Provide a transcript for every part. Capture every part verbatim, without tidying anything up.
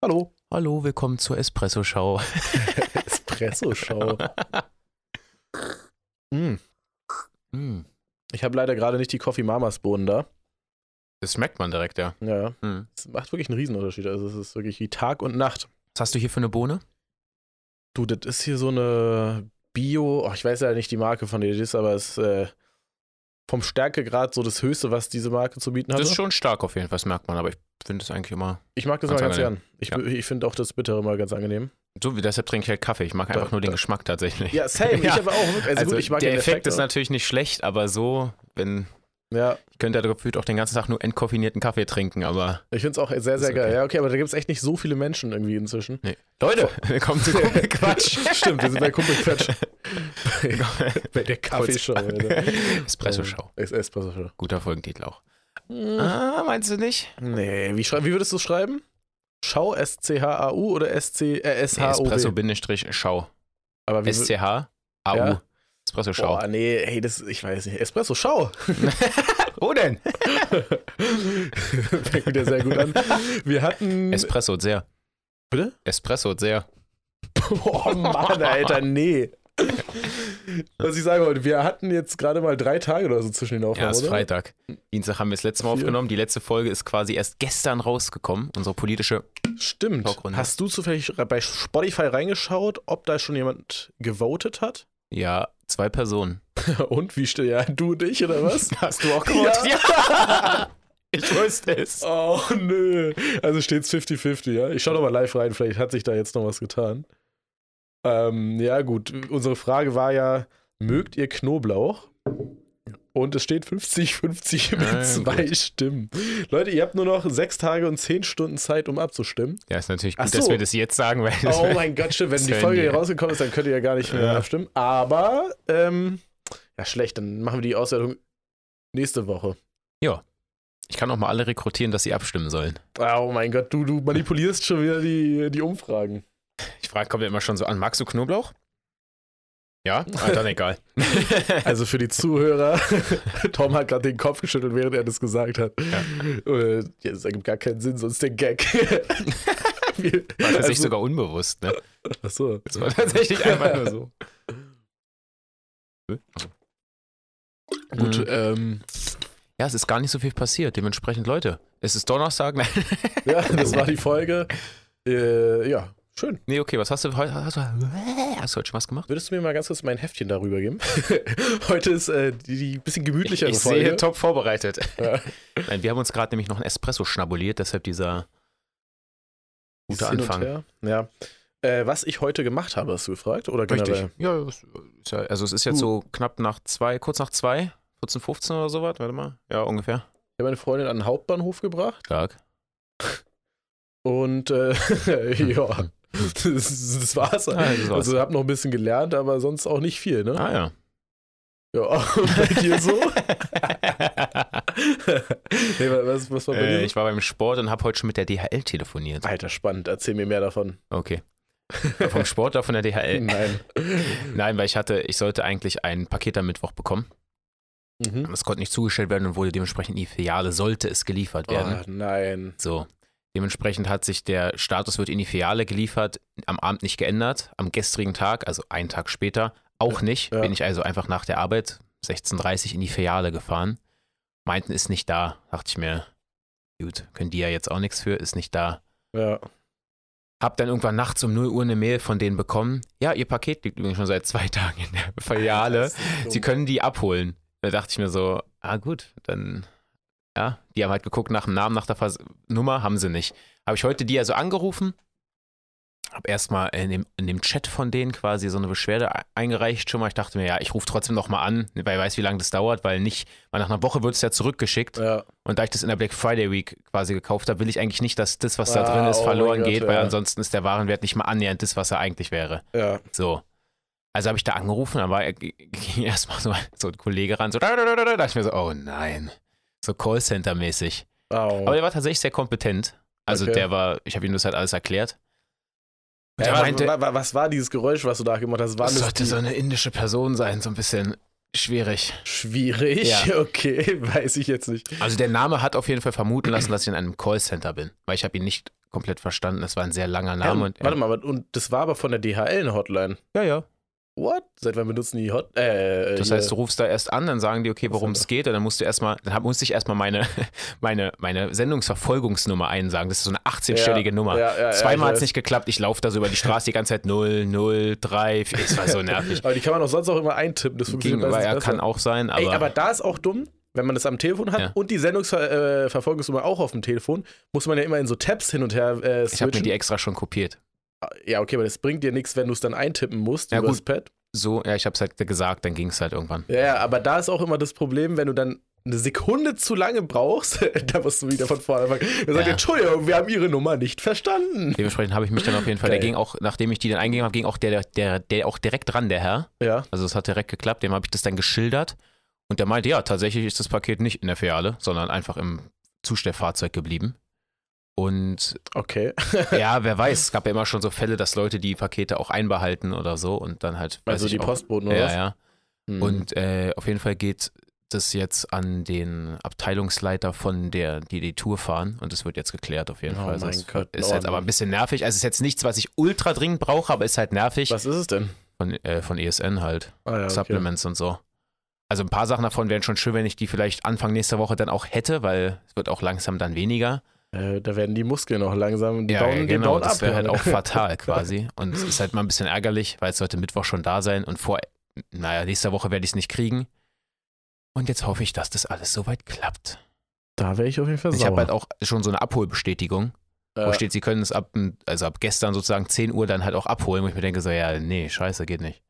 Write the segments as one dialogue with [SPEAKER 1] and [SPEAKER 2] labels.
[SPEAKER 1] Hallo.
[SPEAKER 2] Hallo, willkommen zur Espresso-Show.
[SPEAKER 1] Espresso-Show. mm.
[SPEAKER 2] Mm.
[SPEAKER 1] Ich habe leider gerade nicht die Coffee Mamas Bohnen da.
[SPEAKER 2] Das schmeckt man direkt, ja.
[SPEAKER 1] Ja,
[SPEAKER 2] Mm.
[SPEAKER 1] es macht wirklich einen Riesenunterschied. Also es ist wirklich wie Tag und Nacht.
[SPEAKER 2] Was hast du hier für eine Bohne?
[SPEAKER 1] Du, das ist hier so eine Bio, oh, ich weiß ja nicht die Marke von der das ist, aber es ist äh, vom Stärkegrad so das Höchste, was diese Marke zu bieten hat.
[SPEAKER 2] Das ist schon stark auf jeden Fall, das merkt man, aber ich finde es eigentlich immer...
[SPEAKER 1] Ich mag das
[SPEAKER 2] Ganz
[SPEAKER 1] mal ganz
[SPEAKER 2] angenehm.
[SPEAKER 1] gern. Ich,
[SPEAKER 2] Ja.
[SPEAKER 1] ich finde auch das Bittere mal ganz angenehm.
[SPEAKER 2] So, wie deshalb trinke ich halt Kaffee. Ich mag einfach
[SPEAKER 1] Da-
[SPEAKER 2] nur den
[SPEAKER 1] da-
[SPEAKER 2] Geschmack tatsächlich.
[SPEAKER 1] Ja, same. Ich
[SPEAKER 2] Ja.
[SPEAKER 1] aber auch. Also,
[SPEAKER 2] Also
[SPEAKER 1] gut, ich mag
[SPEAKER 2] der
[SPEAKER 1] den
[SPEAKER 2] Effekt ist
[SPEAKER 1] auch.
[SPEAKER 2] natürlich nicht schlecht, aber so, wenn...
[SPEAKER 1] Ja,
[SPEAKER 2] Ich könnte ja gefühlt auch den ganzen Tag nur entkoffinierten Kaffee trinken, aber...
[SPEAKER 1] ich finde es auch sehr, sehr
[SPEAKER 2] Ist okay.
[SPEAKER 1] geil. Ja, okay, aber da gibt es echt nicht so viele Menschen irgendwie inzwischen.
[SPEAKER 2] Nee. Leute, willkommen zu Quatsch.
[SPEAKER 1] Stimmt, wir sind bei Kumpelquatsch. Bei der Kaffeeshow. Alter.
[SPEAKER 2] Espresso-Show.
[SPEAKER 1] Es Espresso-Show.
[SPEAKER 2] Guter Folgentitel auch.
[SPEAKER 1] Hm.
[SPEAKER 2] Ah, meinst du nicht?
[SPEAKER 1] Nee, wie, schrei- wie würdest du es schreiben? Schau, S C H A U oder S C, äh, S H O W?
[SPEAKER 2] Espresso-Schau.
[SPEAKER 1] Aber wie
[SPEAKER 2] S C H A U.
[SPEAKER 1] Ja.
[SPEAKER 2] Espresso-Schau.
[SPEAKER 1] Boah, nee, hey, das, ich weiß nicht. Espresso-Schau.
[SPEAKER 2] Wo denn?
[SPEAKER 1] Fängt wieder sehr gut an. Wir hatten...
[SPEAKER 2] Espresso sehr.
[SPEAKER 1] Bitte?
[SPEAKER 2] Espresso sehr.
[SPEAKER 1] Oh Mann, Alter, nee. Was ich sagen wollte, wir hatten jetzt gerade mal drei Tage oder so zwischen den
[SPEAKER 2] Ja,
[SPEAKER 1] Aufnahmen,
[SPEAKER 2] ist
[SPEAKER 1] oder?
[SPEAKER 2] Freitag. Dienstag haben wir das letzte Mal
[SPEAKER 1] Vier.
[SPEAKER 2] aufgenommen. Die letzte Folge ist quasi erst gestern rausgekommen. Unsere politische.
[SPEAKER 1] Stimmt.
[SPEAKER 2] Talkrunde.
[SPEAKER 1] Hast du zufällig bei Spotify reingeschaut, ob da schon jemand gewotet hat?
[SPEAKER 2] Ja, zwei Personen.
[SPEAKER 1] Und wie steht ja, du und ich, oder was?
[SPEAKER 2] Hast du auch
[SPEAKER 1] gewotet?
[SPEAKER 2] Ja. Ich wusste es.
[SPEAKER 1] Oh, nö. Also steht's fifty fifty, ja? Ich schau noch mal live rein, vielleicht hat sich da jetzt noch was getan. Ähm, ja, gut. Unsere Frage war ja, mögt ihr Knoblauch? Und es steht fünfzig fünfzig mit
[SPEAKER 2] Ah,
[SPEAKER 1] zwei
[SPEAKER 2] gut.
[SPEAKER 1] Stimmen. Leute, ihr habt nur noch sechs Tage und zehn Stunden Zeit, um abzustimmen.
[SPEAKER 2] Ja, ist natürlich gut,
[SPEAKER 1] Ach so.
[SPEAKER 2] dass wir das jetzt sagen, weil das
[SPEAKER 1] Oh mein Gott, stimmt. Wenn
[SPEAKER 2] das
[SPEAKER 1] die
[SPEAKER 2] hören
[SPEAKER 1] Folge
[SPEAKER 2] die
[SPEAKER 1] hier
[SPEAKER 2] ja.
[SPEAKER 1] rausgekommen ist, dann könnt ihr ja gar nicht mehr
[SPEAKER 2] Ja.
[SPEAKER 1] abstimmen. Aber, ähm, ja, schlecht. Dann machen wir die Auswertung nächste Woche.
[SPEAKER 2] Ich kann auch mal alle rekrutieren, dass sie abstimmen sollen.
[SPEAKER 1] Oh mein Gott, du, du manipulierst schon wieder die, die Umfragen.
[SPEAKER 2] Ich frage, kommt ja immer schon so an, magst du Knoblauch? Ja? Ah, dann egal.
[SPEAKER 1] Also für die Zuhörer, Tom hat gerade den Kopf geschüttelt, während er das gesagt hat.
[SPEAKER 2] Ja.
[SPEAKER 1] Äh, ja, das ergibt gar keinen Sinn, sonst der Gag. Wir-
[SPEAKER 2] War tatsächlich
[SPEAKER 1] also-
[SPEAKER 2] sogar unbewusst, ne?
[SPEAKER 1] Achso.
[SPEAKER 2] Das war tatsächlich einfach nur so.
[SPEAKER 1] Gut,
[SPEAKER 2] Mhm.
[SPEAKER 1] ähm,
[SPEAKER 2] Ja, es ist gar nicht so viel passiert. Dementsprechend, Leute, es ist Donnerstag. Nein.
[SPEAKER 1] ja, das war die Folge. Äh, ja, schön.
[SPEAKER 2] Nee, okay, was hast du heute? Hast du, hast du heute schon was gemacht?
[SPEAKER 1] Würdest du mir mal ganz kurz mein Heftchen darüber geben? Heute ist äh, die, die bisschen gemütlichere
[SPEAKER 2] Ich
[SPEAKER 1] Folge.
[SPEAKER 2] sehe top vorbereitet.
[SPEAKER 1] Ja.
[SPEAKER 2] Nein, wir haben uns gerade nämlich noch einen Espresso schnabuliert, deshalb dieser gute
[SPEAKER 1] Dieses Hin und
[SPEAKER 2] Anfang.
[SPEAKER 1] Her. Ja. Äh, was ich heute gemacht habe, hast du gefragt? Oder generell?
[SPEAKER 2] Richtig. Ja, es ist ja, also es ist jetzt so knapp nach zwei, kurz nach zwei, vierzehn, fünfzehn oder sowas, warte mal. Ja, ungefähr.
[SPEAKER 1] Ich habe meine Freundin an den Hauptbahnhof gebracht
[SPEAKER 2] Stark.
[SPEAKER 1] und äh, ja, das, das war's.
[SPEAKER 2] Ah, das war's.
[SPEAKER 1] Also habe noch ein bisschen gelernt, aber sonst auch nicht viel, ne?
[SPEAKER 2] Ah ja.
[SPEAKER 1] Ja, und bei dir so? nee, was, was war bei
[SPEAKER 2] Äh,
[SPEAKER 1] dir?
[SPEAKER 2] ich war beim Sport und habe heute schon mit der D H L telefoniert.
[SPEAKER 1] Alter, spannend. Erzähl mir mehr davon.
[SPEAKER 2] Okay. Vom Sport oder von der D H L?
[SPEAKER 1] Nein.
[SPEAKER 2] Nein, weil ich hatte, ich sollte eigentlich ein Paket am Mittwoch bekommen.
[SPEAKER 1] Mhm.
[SPEAKER 2] Das konnte nicht zugestellt werden und wurde dementsprechend in die Filiale, sollte es geliefert werden.
[SPEAKER 1] Oh, nein.
[SPEAKER 2] So. Dementsprechend hat sich der Status wird in die Filiale geliefert, am Abend nicht geändert, am gestrigen Tag, also einen Tag später, auch nicht.
[SPEAKER 1] Ja.
[SPEAKER 2] Bin ich also einfach nach der Arbeit sechzehn Uhr dreißig in die Filiale gefahren. Meinten, ist nicht da. Dachte ich mir, gut, können die ja jetzt auch nichts für, ist nicht da.
[SPEAKER 1] Ja.
[SPEAKER 2] Hab dann irgendwann nachts um null Uhr eine Mail von denen bekommen. Ja, ihr Paket liegt übrigens schon seit zwei Tagen in der Filiale.
[SPEAKER 1] Das ist dumm.
[SPEAKER 2] Sie können die abholen. Da dachte ich mir so, ah gut, dann, ja, die haben halt geguckt nach dem Namen, nach der Vers- Nummer, haben sie nicht. Habe ich heute die also angerufen, habe erstmal in dem, in dem Chat von denen quasi so eine Beschwerde e- eingereicht schon mal. Ich dachte mir, ja, ich rufe trotzdem nochmal an, weil ich weiß, wie lange das dauert, weil nicht, weil nach einer Woche wird es ja zurückgeschickt.
[SPEAKER 1] Ja.
[SPEAKER 2] Und da ich das in der Black Friday Week quasi gekauft habe, will ich eigentlich nicht, dass das, was da
[SPEAKER 1] Ah,
[SPEAKER 2] drin ist,
[SPEAKER 1] oh
[SPEAKER 2] verloren
[SPEAKER 1] mein Gott,
[SPEAKER 2] geht, weil
[SPEAKER 1] ja.
[SPEAKER 2] ansonsten ist der Warenwert nicht mal annähernd das, was er eigentlich wäre.
[SPEAKER 1] Ja.
[SPEAKER 2] So. Also habe ich da angerufen, dann war ging erstmal so, so ein Kollege ran, so da, da, da, da, da dachte ich mir so, oh nein. So Callcenter-mäßig.
[SPEAKER 1] Au.
[SPEAKER 2] Aber der war tatsächlich sehr kompetent. Also
[SPEAKER 1] Okay.
[SPEAKER 2] der war, ich habe ihm das halt alles erklärt. Und
[SPEAKER 1] Ja,
[SPEAKER 2] er
[SPEAKER 1] was,
[SPEAKER 2] meinte,
[SPEAKER 1] wa- wa- was war dieses Geräusch, was du da gemacht hast? War
[SPEAKER 2] es
[SPEAKER 1] das
[SPEAKER 2] sollte
[SPEAKER 1] die,
[SPEAKER 2] so eine indische Person sein, so ein bisschen. Schwierig.
[SPEAKER 1] Schwierig?
[SPEAKER 2] Ja.
[SPEAKER 1] Okay, weiß ich jetzt nicht.
[SPEAKER 2] Also der Name hat auf jeden Fall vermuten lassen, dass ich in einem Callcenter bin, weil ich habe ihn nicht komplett verstanden. Das war ein sehr langer Name.
[SPEAKER 1] Ja,
[SPEAKER 2] und,
[SPEAKER 1] warte mal, und das war aber von der D H L eine Hotline.
[SPEAKER 2] Ja, ja.
[SPEAKER 1] What? Seit wann benutzen die Hot... Äh,
[SPEAKER 2] Das
[SPEAKER 1] hier.
[SPEAKER 2] heißt, du rufst da erst an, dann sagen die, okay, worum es geht, und dann musst du erstmal, dann hab, musste ich erstmal meine, meine, meine Sendungsverfolgungsnummer einsagen. Das ist so eine achtzehnstellige
[SPEAKER 1] Ja,
[SPEAKER 2] Nummer.
[SPEAKER 1] ja, ja,
[SPEAKER 2] Zweimal
[SPEAKER 1] ja,
[SPEAKER 2] hat es nicht geklappt. Ich laufe da so über die Straße die ganze Zeit null, null, drei, vier. Es war so nervig.
[SPEAKER 1] Aber die kann man auch sonst auch immer eintippen. Das funktioniert
[SPEAKER 2] Gegenüber, ja,
[SPEAKER 1] besser.
[SPEAKER 2] kann auch sein, aber.
[SPEAKER 1] Ey, aber da ist auch dumm, wenn man das am Telefon hat
[SPEAKER 2] Ja.
[SPEAKER 1] und die Sendungsverfolgungsnummer auch auf dem Telefon, muss man ja immer in so Tabs hin und her äh, switchen.
[SPEAKER 2] ich habe mir die extra schon kopiert.
[SPEAKER 1] Ja, okay, aber das bringt dir nichts, wenn du es dann eintippen musst
[SPEAKER 2] Ja,
[SPEAKER 1] über
[SPEAKER 2] gut.
[SPEAKER 1] das Pad.
[SPEAKER 2] So, ja, ich habe es halt gesagt, dann ging es halt irgendwann.
[SPEAKER 1] Ja, ja, aber da ist auch immer das Problem, wenn du dann eine Sekunde zu lange brauchst, da musst du wieder von vorne anfangen. Er sagt,
[SPEAKER 2] Ja.
[SPEAKER 1] Entschuldigung, wir haben Ihre Nummer nicht verstanden.
[SPEAKER 2] Dementsprechend habe ich mich dann auf jeden Fall,
[SPEAKER 1] Geil.
[SPEAKER 2] der ging auch, nachdem ich die dann eingegeben habe, ging auch der, der, der auch direkt ran, der Herr.
[SPEAKER 1] Ja.
[SPEAKER 2] Also es hat direkt geklappt, dem habe ich das dann geschildert. Und der meinte, ja, tatsächlich ist das Paket nicht in der Filiale, sondern einfach im Zustellfahrzeug geblieben. Und
[SPEAKER 1] Okay.
[SPEAKER 2] ja, wer weiß, es gab ja immer schon so Fälle, dass Leute die Pakete auch einbehalten oder so und dann halt. weiß
[SPEAKER 1] Also
[SPEAKER 2] ich
[SPEAKER 1] die
[SPEAKER 2] auch,
[SPEAKER 1] Postboten oder
[SPEAKER 2] Ja,
[SPEAKER 1] was?
[SPEAKER 2] ja.
[SPEAKER 1] Hm.
[SPEAKER 2] Und äh, auf jeden Fall geht das jetzt an den Abteilungsleiter von der, die die Tour fahren, und das wird jetzt geklärt auf jeden
[SPEAKER 1] Oh
[SPEAKER 2] Fall. Also
[SPEAKER 1] mein
[SPEAKER 2] es
[SPEAKER 1] Gott,
[SPEAKER 2] ist
[SPEAKER 1] oh
[SPEAKER 2] jetzt aber
[SPEAKER 1] Mann.
[SPEAKER 2] ein bisschen nervig. Also es ist jetzt nichts, was ich ultra dringend brauche, aber ist halt nervig.
[SPEAKER 1] Was ist es denn?
[SPEAKER 2] Von, äh, von E S N halt.
[SPEAKER 1] Ah, ja, okay.
[SPEAKER 2] Supplements und so. Also ein paar Sachen davon wären schon schön, wenn ich die vielleicht Anfang nächster Woche dann auch hätte, weil es wird auch langsam dann weniger.
[SPEAKER 1] Äh, da werden die Muskeln auch langsam, die
[SPEAKER 2] Ja,
[SPEAKER 1] bauen,
[SPEAKER 2] ja,
[SPEAKER 1] die
[SPEAKER 2] genau,
[SPEAKER 1] bauen
[SPEAKER 2] das
[SPEAKER 1] ab.
[SPEAKER 2] wäre halt
[SPEAKER 1] ja.
[SPEAKER 2] auch fatal quasi. Und es ist halt mal ein bisschen ärgerlich, weil es sollte Mittwoch schon da sein und vor, naja, nächster Woche werde ich es nicht kriegen. Und jetzt hoffe ich, dass das alles soweit klappt.
[SPEAKER 1] Da wäre ich auf jeden Fall
[SPEAKER 2] Ich
[SPEAKER 1] sauer.
[SPEAKER 2] habe halt auch schon so eine Abholbestätigung, wo
[SPEAKER 1] äh,
[SPEAKER 2] steht, sie können es ab, also ab gestern sozusagen zehn Uhr dann halt auch abholen, wo ich mir denke so, ja, nee, scheiße, geht nicht.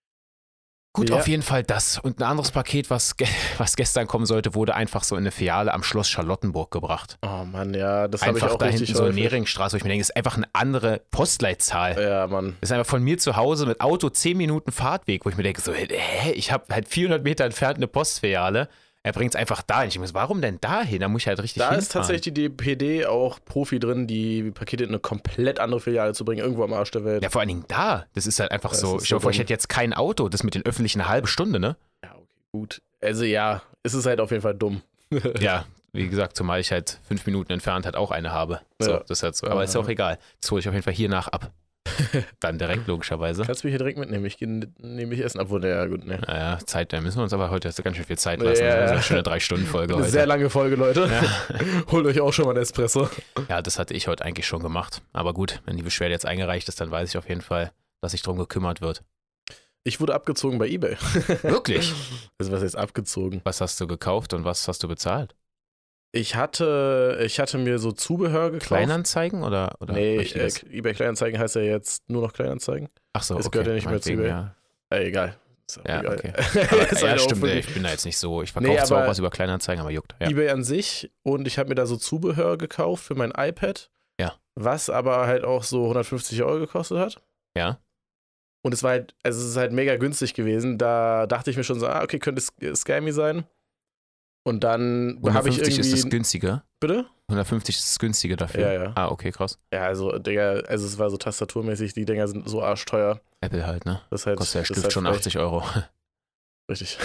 [SPEAKER 2] Gut,
[SPEAKER 1] Ja.
[SPEAKER 2] auf jeden Fall das. Und ein anderes Paket, was, ge was gestern kommen sollte, wurde einfach so in eine Filiale am Schloss Charlottenburg gebracht.
[SPEAKER 1] Oh Mann, ja, das habe ich
[SPEAKER 2] Einfach
[SPEAKER 1] auch
[SPEAKER 2] da
[SPEAKER 1] richtig
[SPEAKER 2] hinten so
[SPEAKER 1] häufig.
[SPEAKER 2] Nähringstraße, wo ich mir denke, das ist einfach eine andere Postleitzahl.
[SPEAKER 1] Ja, Mann.
[SPEAKER 2] Das ist einfach von mir zu Hause mit Auto zehn Minuten Fahrtweg, wo ich mir denke, so, hä, ich habe halt vierhundert Meter entfernt eine Postfiliale. Er bringt es einfach dahin. Ich denke, warum denn dahin? Da muss ich halt richtig
[SPEAKER 1] Da
[SPEAKER 2] hinfahren.
[SPEAKER 1] ist tatsächlich die D P D auch Profi drin, die Pakete in eine komplett andere Filiale zu bringen, irgendwo am Arsch der Welt.
[SPEAKER 2] Ja, vor allen Dingen da. Das ist halt einfach
[SPEAKER 1] Das
[SPEAKER 2] so.
[SPEAKER 1] ist
[SPEAKER 2] Ich hoffe,
[SPEAKER 1] so
[SPEAKER 2] ich
[SPEAKER 1] dumm.
[SPEAKER 2] hätte jetzt kein Auto. Das mit den Öffentlichen eine halbe Stunde, ne?
[SPEAKER 1] Ja, okay, gut. Also ja, es ist halt auf jeden Fall dumm.
[SPEAKER 2] Ja, wie gesagt, zumal ich halt fünf Minuten entfernt halt auch eine habe. So,
[SPEAKER 1] Ja.
[SPEAKER 2] das ist halt so. Aber ist ja auch egal. Das hole ich auf jeden Fall hier nach ab. Dann direkt, logischerweise.
[SPEAKER 1] Kannst du mich hier direkt mitnehmen? Ich gehe nämlich essen. Obwohl, ja gut, ne.
[SPEAKER 2] Naja, Zeit, da müssen wir uns aber heute ganz schön viel Zeit lassen.
[SPEAKER 1] Ja,
[SPEAKER 2] Das ist
[SPEAKER 1] ja.
[SPEAKER 2] eine schöne Drei-Stunden-Folge
[SPEAKER 1] Eine
[SPEAKER 2] heute.
[SPEAKER 1] sehr lange Folge, Leute.
[SPEAKER 2] Ja.
[SPEAKER 1] Holt euch auch schon mal einen Espresso.
[SPEAKER 2] Ja, das hatte ich heute eigentlich schon gemacht. Aber gut, wenn die Beschwerde jetzt eingereicht ist, dann weiß ich auf jeden Fall, dass sich drum gekümmert wird.
[SPEAKER 1] Ich wurde abgezogen bei eBay.
[SPEAKER 2] Wirklich?
[SPEAKER 1] Also was heißt abgezogen?
[SPEAKER 2] Was hast du gekauft und was hast du bezahlt?
[SPEAKER 1] Ich hatte, ich hatte mir so Zubehör gekauft.
[SPEAKER 2] Kleinanzeigen oder, oder
[SPEAKER 1] Nee, äh,
[SPEAKER 2] richtiges?
[SPEAKER 1] eBay Kleinanzeigen heißt ja jetzt nur noch Kleinanzeigen.
[SPEAKER 2] Ach so,
[SPEAKER 1] es
[SPEAKER 2] okay.
[SPEAKER 1] gehört ja nicht mehr zu
[SPEAKER 2] meinetwegen,
[SPEAKER 1] eBay.
[SPEAKER 2] ja.
[SPEAKER 1] Äh, egal. Ist auch
[SPEAKER 2] Ja,
[SPEAKER 1] egal.
[SPEAKER 2] okay.
[SPEAKER 1] Ist
[SPEAKER 2] Aber,
[SPEAKER 1] halt
[SPEAKER 2] ja,
[SPEAKER 1] auch
[SPEAKER 2] stimmt,
[SPEAKER 1] wirklich-
[SPEAKER 2] ich bin da jetzt nicht so. Ich verkaufe
[SPEAKER 1] Nee,
[SPEAKER 2] zwar auch
[SPEAKER 1] aber
[SPEAKER 2] was über Kleinanzeigen, aber juckt. Ja.
[SPEAKER 1] eBay an sich, und ich habe mir da so Zubehör gekauft für mein iPad.
[SPEAKER 2] Ja.
[SPEAKER 1] Was aber halt auch so hundertfünfzig Euro gekostet hat.
[SPEAKER 2] Ja?
[SPEAKER 1] Und es war halt, also es ist halt mega günstig gewesen. Da dachte ich mir schon so, ah, okay, könnte es scammy sein. Und dann habe ich
[SPEAKER 2] hundertfünfzig
[SPEAKER 1] irgendwie.
[SPEAKER 2] ist das günstige.
[SPEAKER 1] Bitte?
[SPEAKER 2] hundertfünfzig ist das günstige dafür.
[SPEAKER 1] Ja, ja.
[SPEAKER 2] Ah, okay, krass.
[SPEAKER 1] Ja, also, Digga, also es war so tastaturmäßig, die Dinger sind so arschteuer.
[SPEAKER 2] Apple halt, ne?
[SPEAKER 1] Das ist halt,
[SPEAKER 2] Kostet der
[SPEAKER 1] das ist
[SPEAKER 2] Stift
[SPEAKER 1] halt
[SPEAKER 2] schon
[SPEAKER 1] frech.
[SPEAKER 2] achtzig Euro.
[SPEAKER 1] Richtig.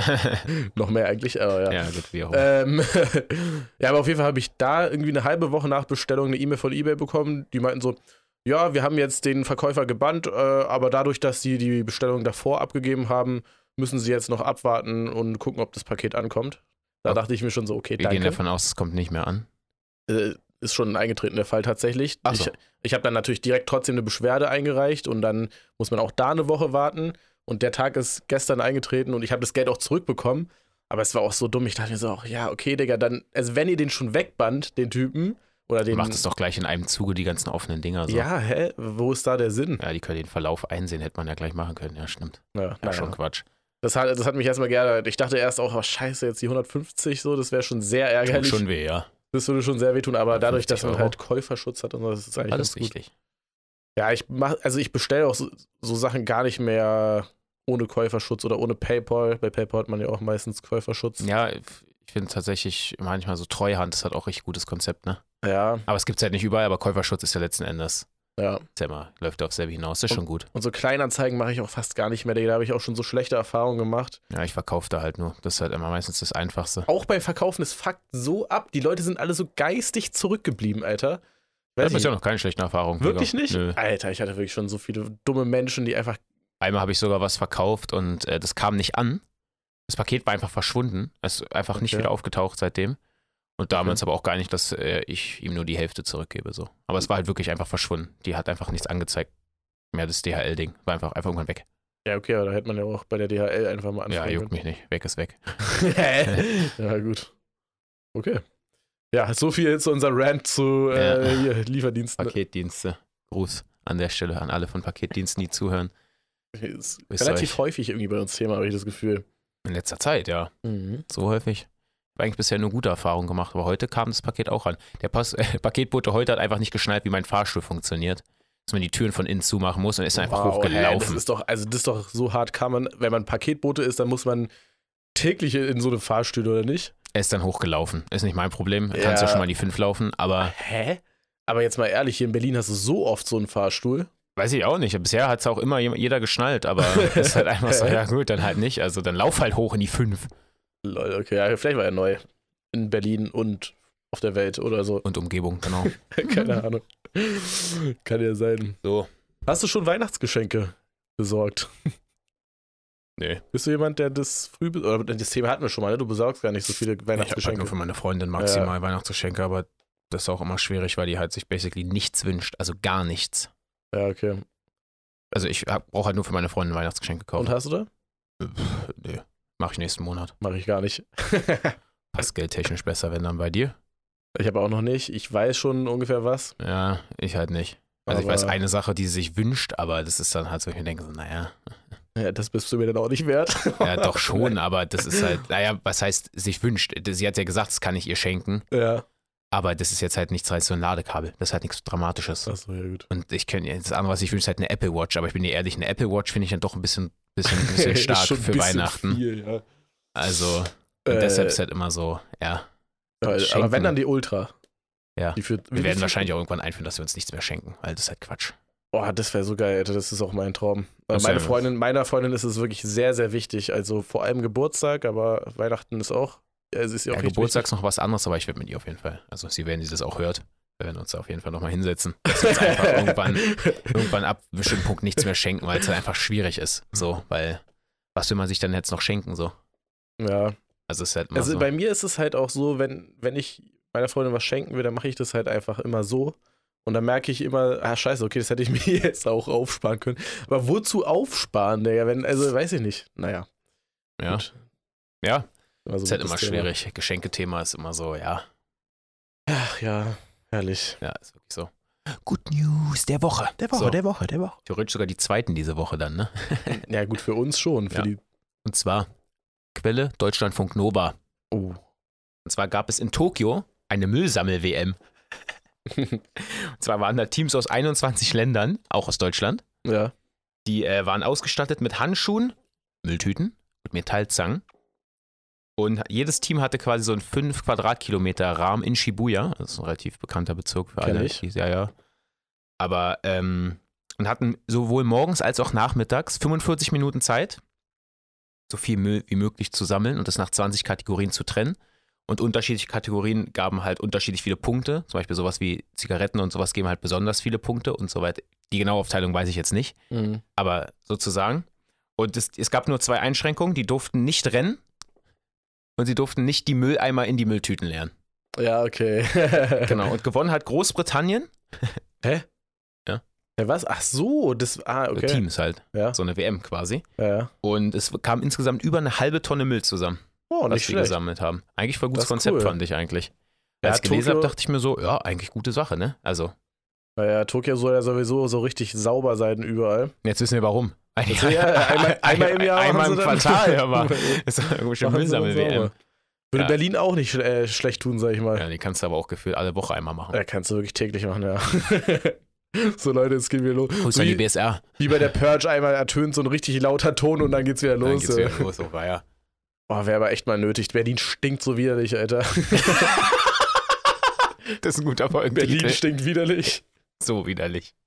[SPEAKER 1] Noch mehr eigentlich, aber ja.
[SPEAKER 2] Ja, gut, wie auch.
[SPEAKER 1] Ähm, ja, aber auf jeden Fall habe ich da irgendwie eine halbe Woche nach Bestellung eine E-Mail von eBay bekommen. Die meinten so, ja, wir haben jetzt den Verkäufer gebannt, äh, aber dadurch, dass sie die Bestellung davor abgegeben haben, müssen sie jetzt noch abwarten und gucken, ob das Paket ankommt. Da
[SPEAKER 2] Okay.
[SPEAKER 1] dachte ich mir schon so, okay,
[SPEAKER 2] Wir
[SPEAKER 1] danke.
[SPEAKER 2] gehen davon aus, es kommt nicht mehr an.
[SPEAKER 1] Äh, ist schon ein eingetretener Fall tatsächlich.
[SPEAKER 2] Ach so.
[SPEAKER 1] Ich, ich habe dann natürlich direkt trotzdem eine Beschwerde eingereicht und dann muss man auch da eine Woche warten. Und der Tag ist gestern eingetreten und ich habe das Geld auch zurückbekommen. Aber es war auch so dumm. Ich dachte mir so, auch, ja, okay, Digga, dann, also wenn ihr den schon wegbannt, den Typen, oder den.
[SPEAKER 2] Macht es doch gleich in einem Zuge, die ganzen offenen Dinger. So.
[SPEAKER 1] Ja, hä? Wo ist da der Sinn?
[SPEAKER 2] Ja, die können den Verlauf einsehen, hätte man ja gleich machen können. Ja, stimmt.
[SPEAKER 1] Ja,
[SPEAKER 2] Ja,
[SPEAKER 1] naja.
[SPEAKER 2] schon Quatsch.
[SPEAKER 1] Das hat, das hat mich erstmal geärgert. Ich dachte erst auch, oh, scheiße, jetzt die hundertfünfzig so, das wäre schon sehr
[SPEAKER 2] Tut
[SPEAKER 1] ärgerlich.
[SPEAKER 2] schon weh, ja.
[SPEAKER 1] Das würde schon sehr wehtun, aber dadurch, dass man
[SPEAKER 2] Euro.
[SPEAKER 1] halt Käuferschutz hat und so, das ist eigentlich
[SPEAKER 2] Alles
[SPEAKER 1] ganz gut.
[SPEAKER 2] richtig.
[SPEAKER 1] Ja, ich mach, also ich bestelle auch so, so Sachen gar nicht mehr ohne Käuferschutz oder ohne PayPal. Bei PayPal hat man ja auch meistens Käuferschutz.
[SPEAKER 2] Ja, ich finde tatsächlich manchmal so Treuhand, das hat auch richtig gutes Konzept, ne?
[SPEAKER 1] Ja,
[SPEAKER 2] Aber es gibt es halt nicht überall, aber Käuferschutz ist ja letzten Endes.
[SPEAKER 1] Ja.
[SPEAKER 2] Ist ja immer, läuft auf selbe hinaus, ist schon gut.
[SPEAKER 1] Und so Kleinanzeigen mache ich auch fast gar nicht mehr. Da habe ich auch schon so schlechte Erfahrungen gemacht.
[SPEAKER 2] Ja, ich verkaufe da halt nur. Das ist halt immer meistens das Einfachste.
[SPEAKER 1] Auch bei Verkaufen, es fuckt so ab. Die Leute sind alle so geistig zurückgeblieben, Alter.
[SPEAKER 2] Ich habe bisher noch keine schlechten Erfahrungen.
[SPEAKER 1] Wirklich
[SPEAKER 2] Digga.
[SPEAKER 1] nicht?
[SPEAKER 2] Nö.
[SPEAKER 1] Alter, ich hatte wirklich schon so viele dumme Menschen, die einfach...
[SPEAKER 2] Einmal habe ich sogar was verkauft und äh, das kam nicht an. Das Paket war einfach verschwunden. Es ist einfach
[SPEAKER 1] Okay.
[SPEAKER 2] nicht wieder aufgetaucht seitdem. Und damals
[SPEAKER 1] Okay.
[SPEAKER 2] aber auch gar nicht, dass äh, ich ihm nur die Hälfte zurückgebe. So. Aber es war halt wirklich einfach verschwunden. Die hat einfach nichts angezeigt. Mehr das D H L-Ding. War einfach, einfach irgendwann weg.
[SPEAKER 1] Ja, okay, aber da hätte man ja auch bei der D H L einfach mal
[SPEAKER 2] Ja,
[SPEAKER 1] anfangen
[SPEAKER 2] juckt mich nicht. Weg ist weg.
[SPEAKER 1] können. Ja, gut. Okay. Ja, so viel zu unserem Rant zu äh,
[SPEAKER 2] Ja.
[SPEAKER 1] hier, Lieferdiensten.
[SPEAKER 2] Paketdienste. Gruß an der Stelle an alle von Paketdiensten, die zuhören.
[SPEAKER 1] Ist
[SPEAKER 2] Wisst
[SPEAKER 1] relativ
[SPEAKER 2] euch.
[SPEAKER 1] häufig irgendwie bei uns Thema, habe ich das Gefühl.
[SPEAKER 2] In letzter Zeit, ja.
[SPEAKER 1] Mhm.
[SPEAKER 2] So häufig. Ich habe eigentlich bisher nur gute Erfahrungen gemacht, aber heute kam das Paket auch an. Der Post, äh, Paketbote heute hat einfach nicht geschnallt, wie mein Fahrstuhl funktioniert. Dass man die Türen von innen zumachen muss und ist einfach
[SPEAKER 1] Wow, hä,
[SPEAKER 2] hochgelaufen.
[SPEAKER 1] das ist doch, also das ist doch so hart kann man, wenn man Paketbote ist, dann muss man täglich in so eine Fahrstühle, oder nicht?
[SPEAKER 2] Er ist dann hochgelaufen. Ist nicht mein Problem. Du kannst ja
[SPEAKER 1] Ja.
[SPEAKER 2] schon mal die fünf laufen, aber
[SPEAKER 1] Hä? Aber jetzt mal ehrlich, hier in Berlin hast du so oft so einen Fahrstuhl.
[SPEAKER 2] weiß ich auch nicht. Bisher hat es auch immer jem- jeder geschnallt, aber es ist halt einfach so, ja gut, dann halt nicht. Also dann lauf halt hoch in die fünf
[SPEAKER 1] Lol, okay, ja, vielleicht war er neu. In Berlin und auf der Welt oder so.
[SPEAKER 2] und Umgebung, genau.
[SPEAKER 1] Keine Ahnung. Kann ja sein.
[SPEAKER 2] So.
[SPEAKER 1] Hast du schon Weihnachtsgeschenke besorgt?
[SPEAKER 2] Nee.
[SPEAKER 1] Bist du jemand, der das früh, be- oder das Thema hatten wir schon mal, ne? Du besorgst gar nicht so viele
[SPEAKER 2] Ich habe halt
[SPEAKER 1] Weihnachtsgeschenke.
[SPEAKER 2] nur für meine Freundin maximal Weihnachtsgeschenke, aber das ist auch immer schwierig, weil die halt sich basically nichts wünscht. Also gar nichts.
[SPEAKER 1] Ja, okay.
[SPEAKER 2] Also ich brauche halt nur für meine Freundin Weihnachtsgeschenke kaufen.
[SPEAKER 1] Und hast du da?
[SPEAKER 2] Pff, nee. Mach ich nächsten Monat.
[SPEAKER 1] Mache ich gar nicht.
[SPEAKER 2] Passt geldtechnisch besser, wenn dann bei dir.
[SPEAKER 1] Ich habe auch noch nicht. Ich weiß schon ungefähr was.
[SPEAKER 2] Ja, ich halt nicht. Also ich
[SPEAKER 1] Aber-
[SPEAKER 2] weiß eine Sache, die sie sich wünscht, aber das ist dann halt so, ich mir denke so, naja,
[SPEAKER 1] Ja, das bist du mir dann auch nicht wert.
[SPEAKER 2] ja doch schon, aber das ist halt, naja, was heißt sich wünscht? Sie hat ja gesagt, das kann ich ihr schenken,
[SPEAKER 1] Ja.
[SPEAKER 2] aber das ist jetzt halt nichts als so ein Ladekabel. Das ist halt nichts Dramatisches.
[SPEAKER 1] Achso, ja gut.
[SPEAKER 2] Und ich kenne, das andere, was ich wünsche, ist halt eine Apple Watch, aber ich bin dir ehrlich, eine Apple Watch finde ich dann doch ein bisschen, bisschen, bisschen
[SPEAKER 1] Ist
[SPEAKER 2] stark
[SPEAKER 1] schon ein
[SPEAKER 2] für
[SPEAKER 1] bisschen
[SPEAKER 2] Weihnachten.
[SPEAKER 1] Viel, ja.
[SPEAKER 2] Also, und
[SPEAKER 1] Äh,
[SPEAKER 2] deshalb ist halt immer so, ja.
[SPEAKER 1] aber
[SPEAKER 2] schenken.
[SPEAKER 1] wenn dann die Ultra.
[SPEAKER 2] Ja.
[SPEAKER 1] Die für,
[SPEAKER 2] Wir werden wahrscheinlich auch irgendwann einführen, dass wir uns nichts mehr schenken, weil das ist halt Quatsch.
[SPEAKER 1] Boah, das wäre so geil, Alter. Das ist auch mein Traum. Weil
[SPEAKER 2] Das
[SPEAKER 1] meine
[SPEAKER 2] wär-
[SPEAKER 1] Freundin, meiner Freundin ist es wirklich sehr, sehr wichtig. Also vor allem Geburtstag, aber Weihnachten ist auch. Ja, es ist ja auch
[SPEAKER 2] Ja,
[SPEAKER 1] recht
[SPEAKER 2] Geburtstag ist noch was anderes, aber ich werde mit ihr auf jeden Fall. Also sie werden, die das auch hört. Wir werden uns da auf jeden Fall nochmal hinsetzen. Dass wir uns einfach irgendwann, irgendwann ab einem bestimmten Punkt nichts mehr schenken, weil es halt einfach schwierig ist. So, weil was will man sich dann jetzt noch schenken? So.
[SPEAKER 1] Ja.
[SPEAKER 2] Also es ist halt immer
[SPEAKER 1] Also
[SPEAKER 2] so.
[SPEAKER 1] bei mir ist es halt auch so, wenn, wenn ich meiner Freundin was schenken will, dann mache ich das halt einfach immer so. Und dann merke ich immer, ah scheiße, okay, das hätte ich mir jetzt auch aufsparen können. Aber wozu aufsparen, Digga? Wenn, also weiß ich nicht. Naja.
[SPEAKER 2] ja.
[SPEAKER 1] Gut.
[SPEAKER 2] Ja,
[SPEAKER 1] Also
[SPEAKER 2] ist halt
[SPEAKER 1] das
[SPEAKER 2] immer
[SPEAKER 1] Thema.
[SPEAKER 2] schwierig. Geschenkethema ist immer so, ja.
[SPEAKER 1] Ach ja, herrlich.
[SPEAKER 2] Ja, ist wirklich so. Good News der Woche. so,
[SPEAKER 1] der Woche, der Woche.
[SPEAKER 2] Theoretisch sogar die zweiten diese Woche dann, ne?
[SPEAKER 1] Ja, gut, für uns schon. Für
[SPEAKER 2] Ja.
[SPEAKER 1] die.
[SPEAKER 2] Und zwar Quelle Deutschlandfunk Nova.
[SPEAKER 1] Oh.
[SPEAKER 2] Und zwar gab es in Tokio eine Müllsammel-W M. Und zwar waren da Teams aus einundzwanzig Ländern, auch aus Deutschland.
[SPEAKER 1] Ja.
[SPEAKER 2] Die äh, waren ausgestattet mit Handschuhen, Mülltüten und Metallzangen. Und jedes Team hatte quasi so einen fünf Quadratkilometer Rahmen in Shibuya. Das ist ein relativ bekannter Bezirk für
[SPEAKER 1] Kenn
[SPEAKER 2] alle.
[SPEAKER 1] ich.
[SPEAKER 2] Die, ja, ja. Aber, ähm, und hatten sowohl morgens als auch nachmittags fünfundvierzig Minuten Zeit, so viel Müll wie möglich zu sammeln und das nach zwanzig Kategorien zu trennen. Und unterschiedliche Kategorien gaben halt unterschiedlich viele Punkte. Zum Beispiel sowas wie Zigaretten und sowas geben halt besonders viele Punkte und so weiter. Die genaue Aufteilung weiß ich jetzt nicht,
[SPEAKER 1] Mhm.
[SPEAKER 2] aber sozusagen. Und es, es gab nur zwei Einschränkungen. Die durften nicht rennen und sie durften nicht die Mülleimer in die Mülltüten leeren.
[SPEAKER 1] Ja, okay.
[SPEAKER 2] Genau. Und gewonnen hat Großbritannien.
[SPEAKER 1] Hä?
[SPEAKER 2] Ja.
[SPEAKER 1] Ja, was? Ach so, das. Ah, okay.
[SPEAKER 2] Teams halt.
[SPEAKER 1] Ja.
[SPEAKER 2] So eine W M quasi.
[SPEAKER 1] Ja, ja.
[SPEAKER 2] Und es kam insgesamt über eine halbe Tonne Müll zusammen,
[SPEAKER 1] Oh,
[SPEAKER 2] was
[SPEAKER 1] nicht
[SPEAKER 2] sie
[SPEAKER 1] schlecht.
[SPEAKER 2] gesammelt haben. Eigentlich voll gutes
[SPEAKER 1] Das ist
[SPEAKER 2] Konzept,
[SPEAKER 1] cool.
[SPEAKER 2] fand ich eigentlich.
[SPEAKER 1] Ja,
[SPEAKER 2] Als ich gelesen habe,
[SPEAKER 1] Tokio-
[SPEAKER 2] dachte ich mir so, ja, eigentlich gute Sache, ne? Also,
[SPEAKER 1] Naja, Tokio soll ja sowieso so richtig sauber sein überall.
[SPEAKER 2] jetzt wissen wir warum.
[SPEAKER 1] Das ja, einmal, einmal im Jahr.
[SPEAKER 2] Einmal
[SPEAKER 1] machen
[SPEAKER 2] im
[SPEAKER 1] sie dann-
[SPEAKER 2] Quartal, aber ist eine komische
[SPEAKER 1] machen sie dann
[SPEAKER 2] Müllsammel-W M.
[SPEAKER 1] sauber. Würde
[SPEAKER 2] Ja.
[SPEAKER 1] Berlin auch nicht äh, schlecht tun, sag ich mal.
[SPEAKER 2] Ja, die kannst du aber auch gefühlt alle Woche einmal machen.
[SPEAKER 1] Ja, kannst du wirklich täglich machen, ja. So Leute, es geht wieder los.
[SPEAKER 2] Grüß
[SPEAKER 1] So
[SPEAKER 2] an die
[SPEAKER 1] wie,
[SPEAKER 2] B S R.
[SPEAKER 1] wie bei der Purge einmal ertönt so ein richtig lauter Ton und dann geht's wieder
[SPEAKER 2] Dann
[SPEAKER 1] los.
[SPEAKER 2] geht's
[SPEAKER 1] äh.
[SPEAKER 2] wieder los. Oh, war ja.
[SPEAKER 1] Boah, wäre aber echt mal nötig. Berlin stinkt so widerlich, Alter.
[SPEAKER 2] Das ist ein guter
[SPEAKER 1] Berlin
[SPEAKER 2] Folgentitel.
[SPEAKER 1] stinkt widerlich.
[SPEAKER 2] So widerlich.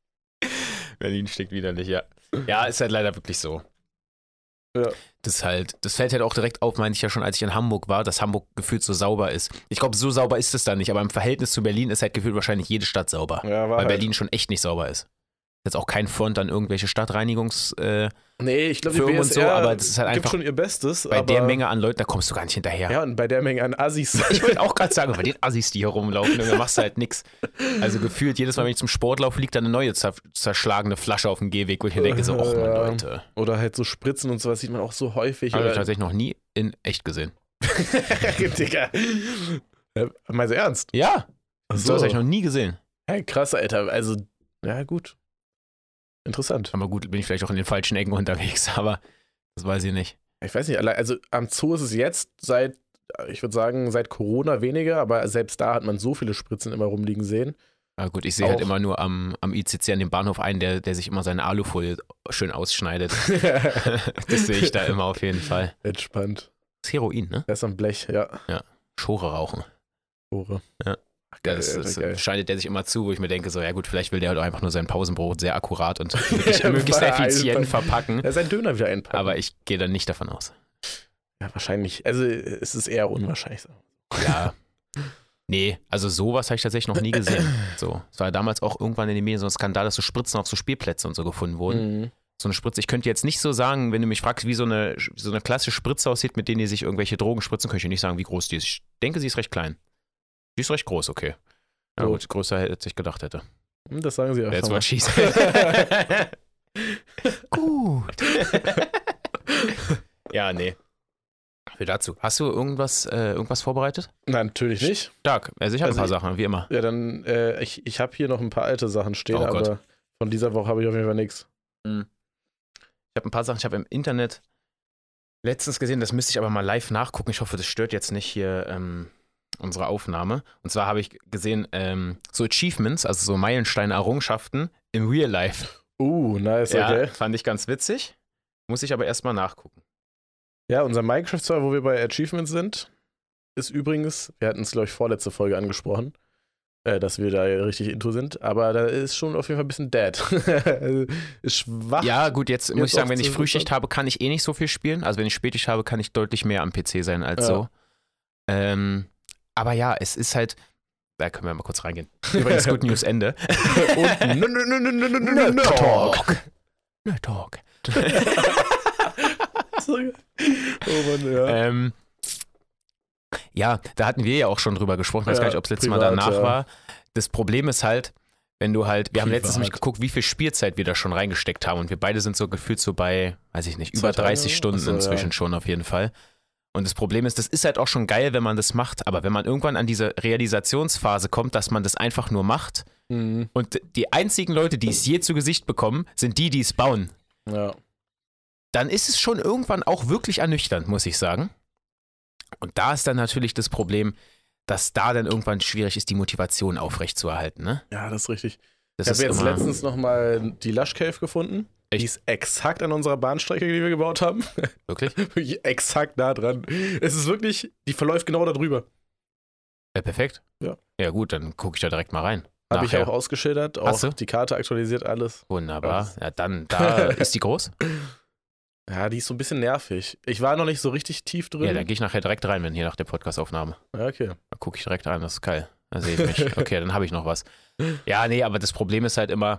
[SPEAKER 2] Berlin stinkt widerlich, ja. Ja, ist halt leider wirklich so.
[SPEAKER 1] Ja.
[SPEAKER 2] Das ist halt, das fällt halt auch direkt auf, meinte ich ja schon, als ich in Hamburg war, dass Hamburg gefühlt so sauber ist. Ich glaube, so sauber ist es da nicht, aber im Verhältnis zu Berlin ist halt gefühlt wahrscheinlich jede Stadt sauber.
[SPEAKER 1] Ja, war
[SPEAKER 2] weil
[SPEAKER 1] halt.
[SPEAKER 2] Berlin schon echt nicht sauber ist. Jetzt auch kein Front an irgendwelche Stadtreinigungs... Äh,
[SPEAKER 1] Nee, ich glaube, die
[SPEAKER 2] Firmen
[SPEAKER 1] B
[SPEAKER 2] und
[SPEAKER 1] S
[SPEAKER 2] so,
[SPEAKER 1] R
[SPEAKER 2] aber das ist halt
[SPEAKER 1] gibt
[SPEAKER 2] einfach
[SPEAKER 1] schon ihr Bestes.
[SPEAKER 2] bei
[SPEAKER 1] aber,
[SPEAKER 2] der Menge an Leuten, da kommst du gar nicht hinterher.
[SPEAKER 1] Ja, und bei der Menge an Assis.
[SPEAKER 2] Ich wollte auch gerade sagen, bei den Assis, die hier rumlaufen, dann machst du halt nix. Also gefühlt, jedes Mal, wenn ich zum Sport laufe, liegt da eine neue zer zerschlagene Flasche auf dem Gehweg, wo ich mir denke, so, och man,
[SPEAKER 1] Ja.
[SPEAKER 2] Leute.
[SPEAKER 1] Oder halt so Spritzen und sowas sieht man auch so häufig.
[SPEAKER 2] Habe ich
[SPEAKER 1] Oder
[SPEAKER 2] tatsächlich noch nie in echt gesehen.
[SPEAKER 1] Digga. Ja, meinst du ernst?
[SPEAKER 2] Ja,
[SPEAKER 1] Ach
[SPEAKER 2] so. Das habe ich noch nie gesehen.
[SPEAKER 1] Hey, krass, Alter. Also, ja, gut. Interessant.
[SPEAKER 2] Aber gut, bin ich vielleicht auch in den falschen Ecken unterwegs, aber das weiß ich nicht.
[SPEAKER 1] Ich weiß nicht, alle- also am Zoo ist es jetzt seit, ich würde sagen, seit Corona weniger, aber selbst da hat man so viele Spritzen immer rumliegen sehen.
[SPEAKER 2] Ja gut, ich sehe halt
[SPEAKER 1] Auch.
[SPEAKER 2] immer nur am, am I C C an dem Bahnhof einen, der, der sich immer seine Alufolie schön ausschneidet. Das sehe ich da immer auf jeden Fall.
[SPEAKER 1] Entspannt.
[SPEAKER 2] Das ist Heroin, ne?
[SPEAKER 1] Er ist am Blech, ja.
[SPEAKER 2] Schore rauchen.
[SPEAKER 1] Tore.
[SPEAKER 2] Ja.
[SPEAKER 1] Ach,
[SPEAKER 2] Ja,
[SPEAKER 1] geil,
[SPEAKER 2] das,
[SPEAKER 1] Alter,
[SPEAKER 2] das
[SPEAKER 1] geil.
[SPEAKER 2] schneidet der sich immer zu, wo ich mir denke, so, ja gut, vielleicht will der halt auch einfach nur sein Pausenbrot sehr akkurat und möglichst,
[SPEAKER 1] Ja,
[SPEAKER 2] möglichst
[SPEAKER 1] weil-
[SPEAKER 2] effizient verpacken.
[SPEAKER 1] Er sein Döner wieder einpacken.
[SPEAKER 2] Aber ich gehe da nicht davon aus.
[SPEAKER 1] ja, wahrscheinlich. Also es ist eher unwahrscheinlich.
[SPEAKER 2] Ja. Nee, also sowas habe ich tatsächlich noch nie gesehen. So, es war damals auch irgendwann in den Medien so ein Skandal, dass so Spritzen auf so Spielplätzen und so gefunden wurden.
[SPEAKER 1] Mhm.
[SPEAKER 2] So eine Spritze, ich könnte jetzt nicht so sagen, wenn du mich fragst, wie so eine, so eine klassische Spritze aussieht, mit denen die sich irgendwelche Drogen spritzen, könnte ich dir nicht sagen, wie groß die ist. Ich denke, sie ist recht klein. Die ist recht groß, okay. Ja
[SPEAKER 1] So.
[SPEAKER 2] gut, größer als ich gedacht hätte.
[SPEAKER 1] Hm, Das sagen sie
[SPEAKER 2] That's
[SPEAKER 1] einfach.
[SPEAKER 2] what she said. Gut. Ja, nee. Für dazu. Hast du irgendwas, äh, irgendwas vorbereitet?
[SPEAKER 1] Nein, natürlich nicht.
[SPEAKER 2] Stark. Also ich habe
[SPEAKER 1] Also
[SPEAKER 2] ein paar
[SPEAKER 1] ich-
[SPEAKER 2] Sachen, wie immer.
[SPEAKER 1] Ja, dann, äh, ich, ich habe hier noch ein paar alte Sachen stehen,
[SPEAKER 2] Oh Gott.
[SPEAKER 1] aber von dieser Woche habe ich auf jeden Fall nichts.
[SPEAKER 2] Ich habe ein paar Sachen, ich habe im Internet letztens gesehen, das müsste ich aber mal live nachgucken. Ich hoffe, das stört jetzt nicht hier ähm, unsere Aufnahme. Und zwar habe ich gesehen, ähm, so Achievements, also so Meilensteine, Errungenschaften im Real Life.
[SPEAKER 1] Uh, nice,
[SPEAKER 2] Ja,
[SPEAKER 1] okay.
[SPEAKER 2] fand ich ganz witzig. Muss ich aber erstmal nachgucken.
[SPEAKER 1] Ja, unser Minecraft-Server, wo wir bei Achievements sind, ist übrigens, wir hatten es, glaube ich, vorletzte Folge angesprochen, äh, dass wir da richtig into sind, aber da ist schon auf jeden Fall ein bisschen dead. Also, ist schwach.
[SPEAKER 2] Ja, gut, jetzt muss
[SPEAKER 1] Jetzt
[SPEAKER 2] ich sagen,
[SPEAKER 1] auch
[SPEAKER 2] wenn ich
[SPEAKER 1] zu-
[SPEAKER 2] Frühschicht habe, kann ich eh nicht so viel spielen. Also wenn ich Spätschicht habe, kann ich deutlich mehr am P C sein als
[SPEAKER 1] Ja.
[SPEAKER 2] so. Ähm, aber ja, es ist halt, da können wir mal kurz reingehen. Übrigens, Good News Ende.
[SPEAKER 1] Und nö, nö, nö, nö, nö, nö, nö, nö, Talk.
[SPEAKER 2] Nerd Talk.
[SPEAKER 1] So geil. Oh Mann, ja.
[SPEAKER 2] Ähm, ja, da hatten wir ja auch schon drüber gesprochen. Ich weiß
[SPEAKER 1] Ja,
[SPEAKER 2] gar nicht, ob es letztes Mal
[SPEAKER 1] privat,
[SPEAKER 2] danach
[SPEAKER 1] ja.
[SPEAKER 2] war. Das Problem ist halt, wenn du halt, wir haben
[SPEAKER 1] Privat.
[SPEAKER 2] letztens nämlich geguckt, wie viel Spielzeit wir da schon reingesteckt haben und wir beide sind so gefühlt so bei, weiß ich nicht,
[SPEAKER 1] Zwei
[SPEAKER 2] über dreißig
[SPEAKER 1] Tage?
[SPEAKER 2] Stunden
[SPEAKER 1] Ach so,
[SPEAKER 2] inzwischen
[SPEAKER 1] ja.
[SPEAKER 2] schon auf jeden Fall. Und das Problem ist, das ist halt auch schon geil, wenn man das macht, aber wenn man irgendwann an diese Realisationsphase kommt, dass man das einfach nur macht
[SPEAKER 1] Mhm.
[SPEAKER 2] und die einzigen Leute, die es je zu Gesicht bekommen, sind die, die es bauen,
[SPEAKER 1] Ja.
[SPEAKER 2] dann ist es schon irgendwann auch wirklich ernüchternd, muss ich sagen. Und da ist dann natürlich das Problem, dass da dann irgendwann schwierig ist, die Motivation aufrechtzuerhalten, ne?
[SPEAKER 1] ja, das ist richtig.
[SPEAKER 2] Das
[SPEAKER 1] Ich
[SPEAKER 2] ist
[SPEAKER 1] habe jetzt
[SPEAKER 2] immer,
[SPEAKER 1] letztens nochmal die Lush Cave gefunden.
[SPEAKER 2] Echt?
[SPEAKER 1] Die ist exakt an unserer Bahnstrecke, die wir gebaut haben.
[SPEAKER 2] wirklich?
[SPEAKER 1] Wirklich exakt nah dran. Es ist wirklich, die verläuft genau da drüber.
[SPEAKER 2] Ja, perfekt.
[SPEAKER 1] Ja.
[SPEAKER 2] Ja gut, dann gucke ich da direkt mal rein.
[SPEAKER 1] Habe ich
[SPEAKER 2] Nachher.
[SPEAKER 1] auch ausgeschildert.
[SPEAKER 2] Hast
[SPEAKER 1] Auch
[SPEAKER 2] du?
[SPEAKER 1] die Karte aktualisiert, alles.
[SPEAKER 2] Wunderbar.
[SPEAKER 1] Was?
[SPEAKER 2] Ja, dann, da ist die groß?
[SPEAKER 1] Ja, die ist so ein bisschen nervig. Ich war noch nicht so richtig tief drin.
[SPEAKER 2] Ja, dann gehe ich nachher direkt rein, wenn hier nach der Podcastaufnahme.
[SPEAKER 1] Ja, okay.
[SPEAKER 2] Da gucke ich direkt rein, das ist geil. Da sehe ich mich. Okay, dann habe ich noch was. Ja, nee, aber das Problem ist halt immer,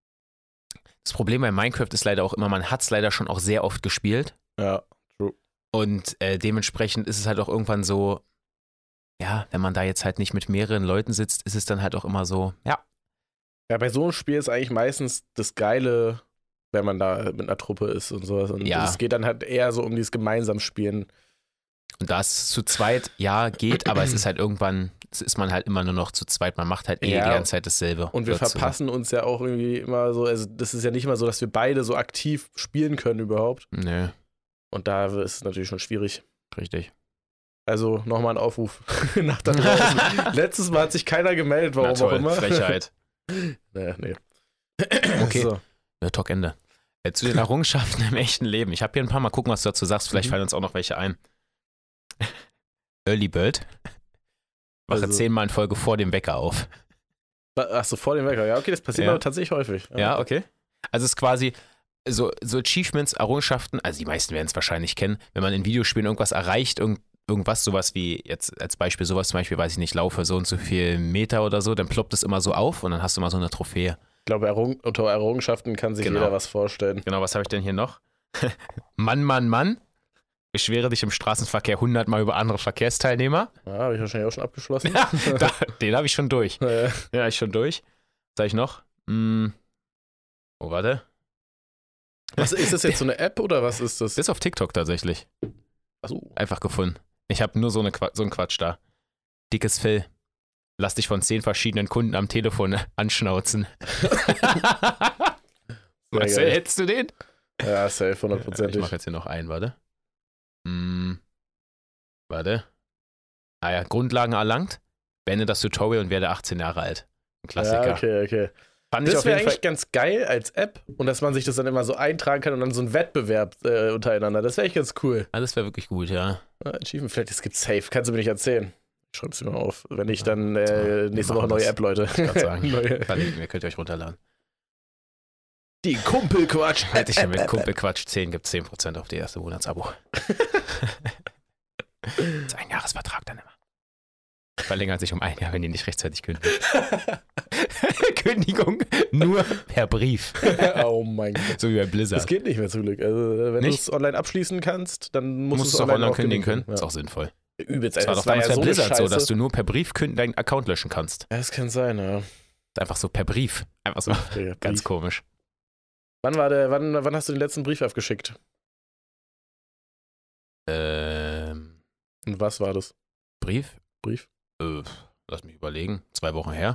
[SPEAKER 2] das Problem bei Minecraft ist leider auch immer, man hat es leider schon auch sehr oft gespielt.
[SPEAKER 1] Ja.
[SPEAKER 2] Und äh, dementsprechend ist es halt auch irgendwann so, ja, wenn man da jetzt halt nicht mit mehreren Leuten sitzt, ist es dann halt auch immer so, ja,
[SPEAKER 1] Ja, bei so einem Spiel ist eigentlich meistens das Geile, wenn man da mit einer Truppe ist und sowas. Und
[SPEAKER 2] Ja.
[SPEAKER 1] es geht dann halt eher so um dieses gemeinsam Spielen.
[SPEAKER 2] und das zu zweit, ja, geht, aber es ist halt irgendwann, es ist man halt immer nur noch zu zweit, man macht halt eh
[SPEAKER 1] Ja.
[SPEAKER 2] die ganze Zeit dasselbe.
[SPEAKER 1] Und wir
[SPEAKER 2] Dazu.
[SPEAKER 1] verpassen uns ja auch irgendwie immer so, also das ist ja nicht immer so, dass wir beide so aktiv spielen können überhaupt.
[SPEAKER 2] Nö,
[SPEAKER 1] Und da ist es natürlich schon schwierig.
[SPEAKER 2] richtig.
[SPEAKER 1] Also nochmal ein Aufruf nach da draußen. Letztes Mal hat sich keiner gemeldet, warum
[SPEAKER 2] Na toll,
[SPEAKER 1] auch immer.
[SPEAKER 2] Frechheit.
[SPEAKER 1] Naja, nee.
[SPEAKER 2] Okay.
[SPEAKER 1] So.
[SPEAKER 2] Ja, Talk Ende. Äh, zu den Errungenschaften im echten Leben. Ich habe hier ein paar Mal gucken, was du dazu sagst. Vielleicht
[SPEAKER 1] Mhm.
[SPEAKER 2] fallen uns auch noch welche ein. Early Bird. Wache
[SPEAKER 1] Also-
[SPEAKER 2] zehnmal in Folge vor dem Wecker auf.
[SPEAKER 1] Achso, vor dem Wecker. Ja, okay, das passiert
[SPEAKER 2] Ja.
[SPEAKER 1] aber tatsächlich häufig.
[SPEAKER 2] Ja, okay. Also es ist quasi so, so Achievements, Errungenschaften, also die meisten werden es wahrscheinlich kennen, wenn man in Videospielen irgendwas erreicht, irgend, irgendwas, sowas wie, jetzt als Beispiel, sowas zum Beispiel, weiß ich nicht, laufe so und so viel Meter oder so, dann ploppt es immer so auf und dann hast du immer so eine Trophäe.
[SPEAKER 1] Ich glaube, Errung unter Errungenschaften kann sich
[SPEAKER 2] Genau.
[SPEAKER 1] jeder was vorstellen.
[SPEAKER 2] Genau, was habe ich denn hier noch? Mann, Mann, Mann. Beschwere dich im Straßenverkehr hundertmal über andere Verkehrsteilnehmer.
[SPEAKER 1] Ja, habe ich wahrscheinlich auch schon abgeschlossen.
[SPEAKER 2] Ja, da, den habe ich schon durch.
[SPEAKER 1] Äh,
[SPEAKER 2] Ja, ich schon durch. Was sag ich noch? Hm. Oh, warte.
[SPEAKER 1] was, ist das jetzt so eine App oder was ist das?
[SPEAKER 2] Das ist auf TikTok tatsächlich.
[SPEAKER 1] Achso.
[SPEAKER 2] Einfach gefunden. Ich habe nur so, eine Qua- so einen Quatsch da. Dickes Fell. Lass dich von zehn verschiedenen Kunden am Telefon anschnauzen. Marcel,
[SPEAKER 1] geil.
[SPEAKER 2] hättest du den?
[SPEAKER 1] Ja, safe,
[SPEAKER 2] Ich
[SPEAKER 1] hundertprozentig.
[SPEAKER 2] mache jetzt hier noch einen, warte. Hm. Warte. Ah ja, Grundlagen erlangt. Beende das Tutorial und werde achtzehn Jahre alt. Ein Klassiker.
[SPEAKER 1] Ja, okay, okay.
[SPEAKER 2] Fand ich
[SPEAKER 1] Das
[SPEAKER 2] auf
[SPEAKER 1] wäre
[SPEAKER 2] jeden
[SPEAKER 1] eigentlich
[SPEAKER 2] Fall.
[SPEAKER 1] ganz geil als App und dass man sich das dann immer so eintragen kann und dann so ein Wettbewerb äh, untereinander. Das wäre echt ganz cool.
[SPEAKER 2] Ah, das wäre wirklich gut, ja.
[SPEAKER 1] Ja, Achievement, vielleicht, das gibt's safe. Kannst du mir nicht erzählen. Ich schreib's dir mal auf, wenn ich dann
[SPEAKER 2] Ja,
[SPEAKER 1] äh,
[SPEAKER 2] wir
[SPEAKER 1] nächste
[SPEAKER 2] machen
[SPEAKER 1] Woche neue
[SPEAKER 2] das.
[SPEAKER 1] App, Leute.
[SPEAKER 2] Kann sagen.
[SPEAKER 1] Neue.
[SPEAKER 2] Verlinken wir, könnt ihr euch runterladen.
[SPEAKER 1] Die Kumpelquatsch.
[SPEAKER 2] Halt dich mit Kumpelquatsch zehn gibt zehn Prozent auf die erste Monatsabo. Das ist ein Jahresvertrag dann immer. Verlängert sich um ein Jahr, wenn die nicht rechtzeitig kündigen. Kündigung nur per Brief.
[SPEAKER 1] Oh mein Gott.
[SPEAKER 2] So wie bei Blizzard.
[SPEAKER 1] Das geht nicht mehr zum Glück. Also, wenn du
[SPEAKER 2] Nicht?
[SPEAKER 1] es online abschließen kannst, dann musst,
[SPEAKER 2] Musst
[SPEAKER 1] du
[SPEAKER 2] du
[SPEAKER 1] es
[SPEAKER 2] auch online kündigen können.
[SPEAKER 1] Ja.
[SPEAKER 2] Ist auch sinnvoll.
[SPEAKER 1] Übelst.
[SPEAKER 2] Das war
[SPEAKER 1] Das
[SPEAKER 2] doch damals
[SPEAKER 1] ja
[SPEAKER 2] bei
[SPEAKER 1] so
[SPEAKER 2] Blizzard so,
[SPEAKER 1] Scheiße.
[SPEAKER 2] dass du nur per Brief kün- deinen Account löschen kannst.
[SPEAKER 1] Ja, das kann sein, ja.
[SPEAKER 2] Das ist einfach so per Brief. Einfach so
[SPEAKER 1] Digga,
[SPEAKER 2] ganz
[SPEAKER 1] Brief.
[SPEAKER 2] komisch.
[SPEAKER 1] Wann war der, wann, wann hast du den letzten Brief abgeschickt?
[SPEAKER 2] Ähm,
[SPEAKER 1] Und was war das?
[SPEAKER 2] Brief?
[SPEAKER 1] Brief?
[SPEAKER 2] Äh, lass mich überlegen. Zwei Wochen her.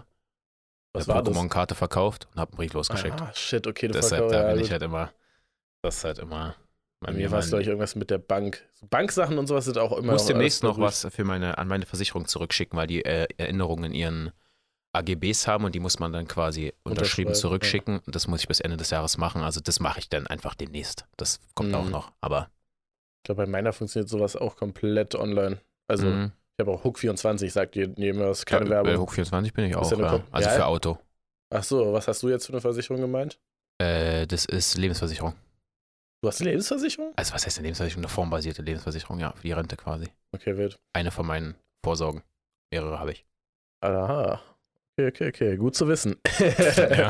[SPEAKER 1] Was
[SPEAKER 2] Eine
[SPEAKER 1] war das?
[SPEAKER 2] Pokémon-Karte verkauft und hab einen Brief losgeschickt.
[SPEAKER 1] Ah, shit, okay, du
[SPEAKER 2] Deshalb,
[SPEAKER 1] verkaufst.
[SPEAKER 2] da
[SPEAKER 1] Ja,
[SPEAKER 2] bin ich
[SPEAKER 1] gut.
[SPEAKER 2] halt immer, das ist halt immer
[SPEAKER 1] Bei mir war es, glaube ich, irgendwas mit der Bank. So Banksachen und sowas sind auch
[SPEAKER 2] Ich
[SPEAKER 1] immer
[SPEAKER 2] muss
[SPEAKER 1] noch
[SPEAKER 2] demnächst
[SPEAKER 1] alles
[SPEAKER 2] noch was für meine, an meine Versicherung zurückschicken, weil die äh, Erinnerungen in ihren A G Bs haben und die muss man dann quasi unterschrieben
[SPEAKER 1] Unterschreiben,
[SPEAKER 2] zurückschicken. Und das muss ich bis Ende des Jahres machen. Also das mache ich dann einfach demnächst. Das kommt
[SPEAKER 1] Mhm.
[SPEAKER 2] auch noch. Aber
[SPEAKER 1] Ich glaube, bei meiner funktioniert sowas auch komplett online. Also,
[SPEAKER 2] mhm.
[SPEAKER 1] ich habe auch Hook vierundzwanzig, sagt jedem was, keine
[SPEAKER 2] ja, bei
[SPEAKER 1] Werbung.
[SPEAKER 2] Hook vierundzwanzig bin ich
[SPEAKER 1] Ist
[SPEAKER 2] auch,
[SPEAKER 1] ja eine
[SPEAKER 2] ja.
[SPEAKER 1] Kom-
[SPEAKER 2] Also
[SPEAKER 1] Ja?
[SPEAKER 2] für Auto.
[SPEAKER 1] Ach so, was hast du jetzt für eine Versicherung gemeint?
[SPEAKER 2] Äh, das ist Lebensversicherung.
[SPEAKER 1] Du hast eine Lebensversicherung?
[SPEAKER 2] Also was heißt eine Lebensversicherung? Eine formbasierte Lebensversicherung, ja, für die Rente quasi.
[SPEAKER 1] Okay, wild.
[SPEAKER 2] Eine von meinen Vorsorgen. Mehrere habe ich.
[SPEAKER 1] Aha. Okay, okay, okay. Gut zu wissen.
[SPEAKER 2] Ja.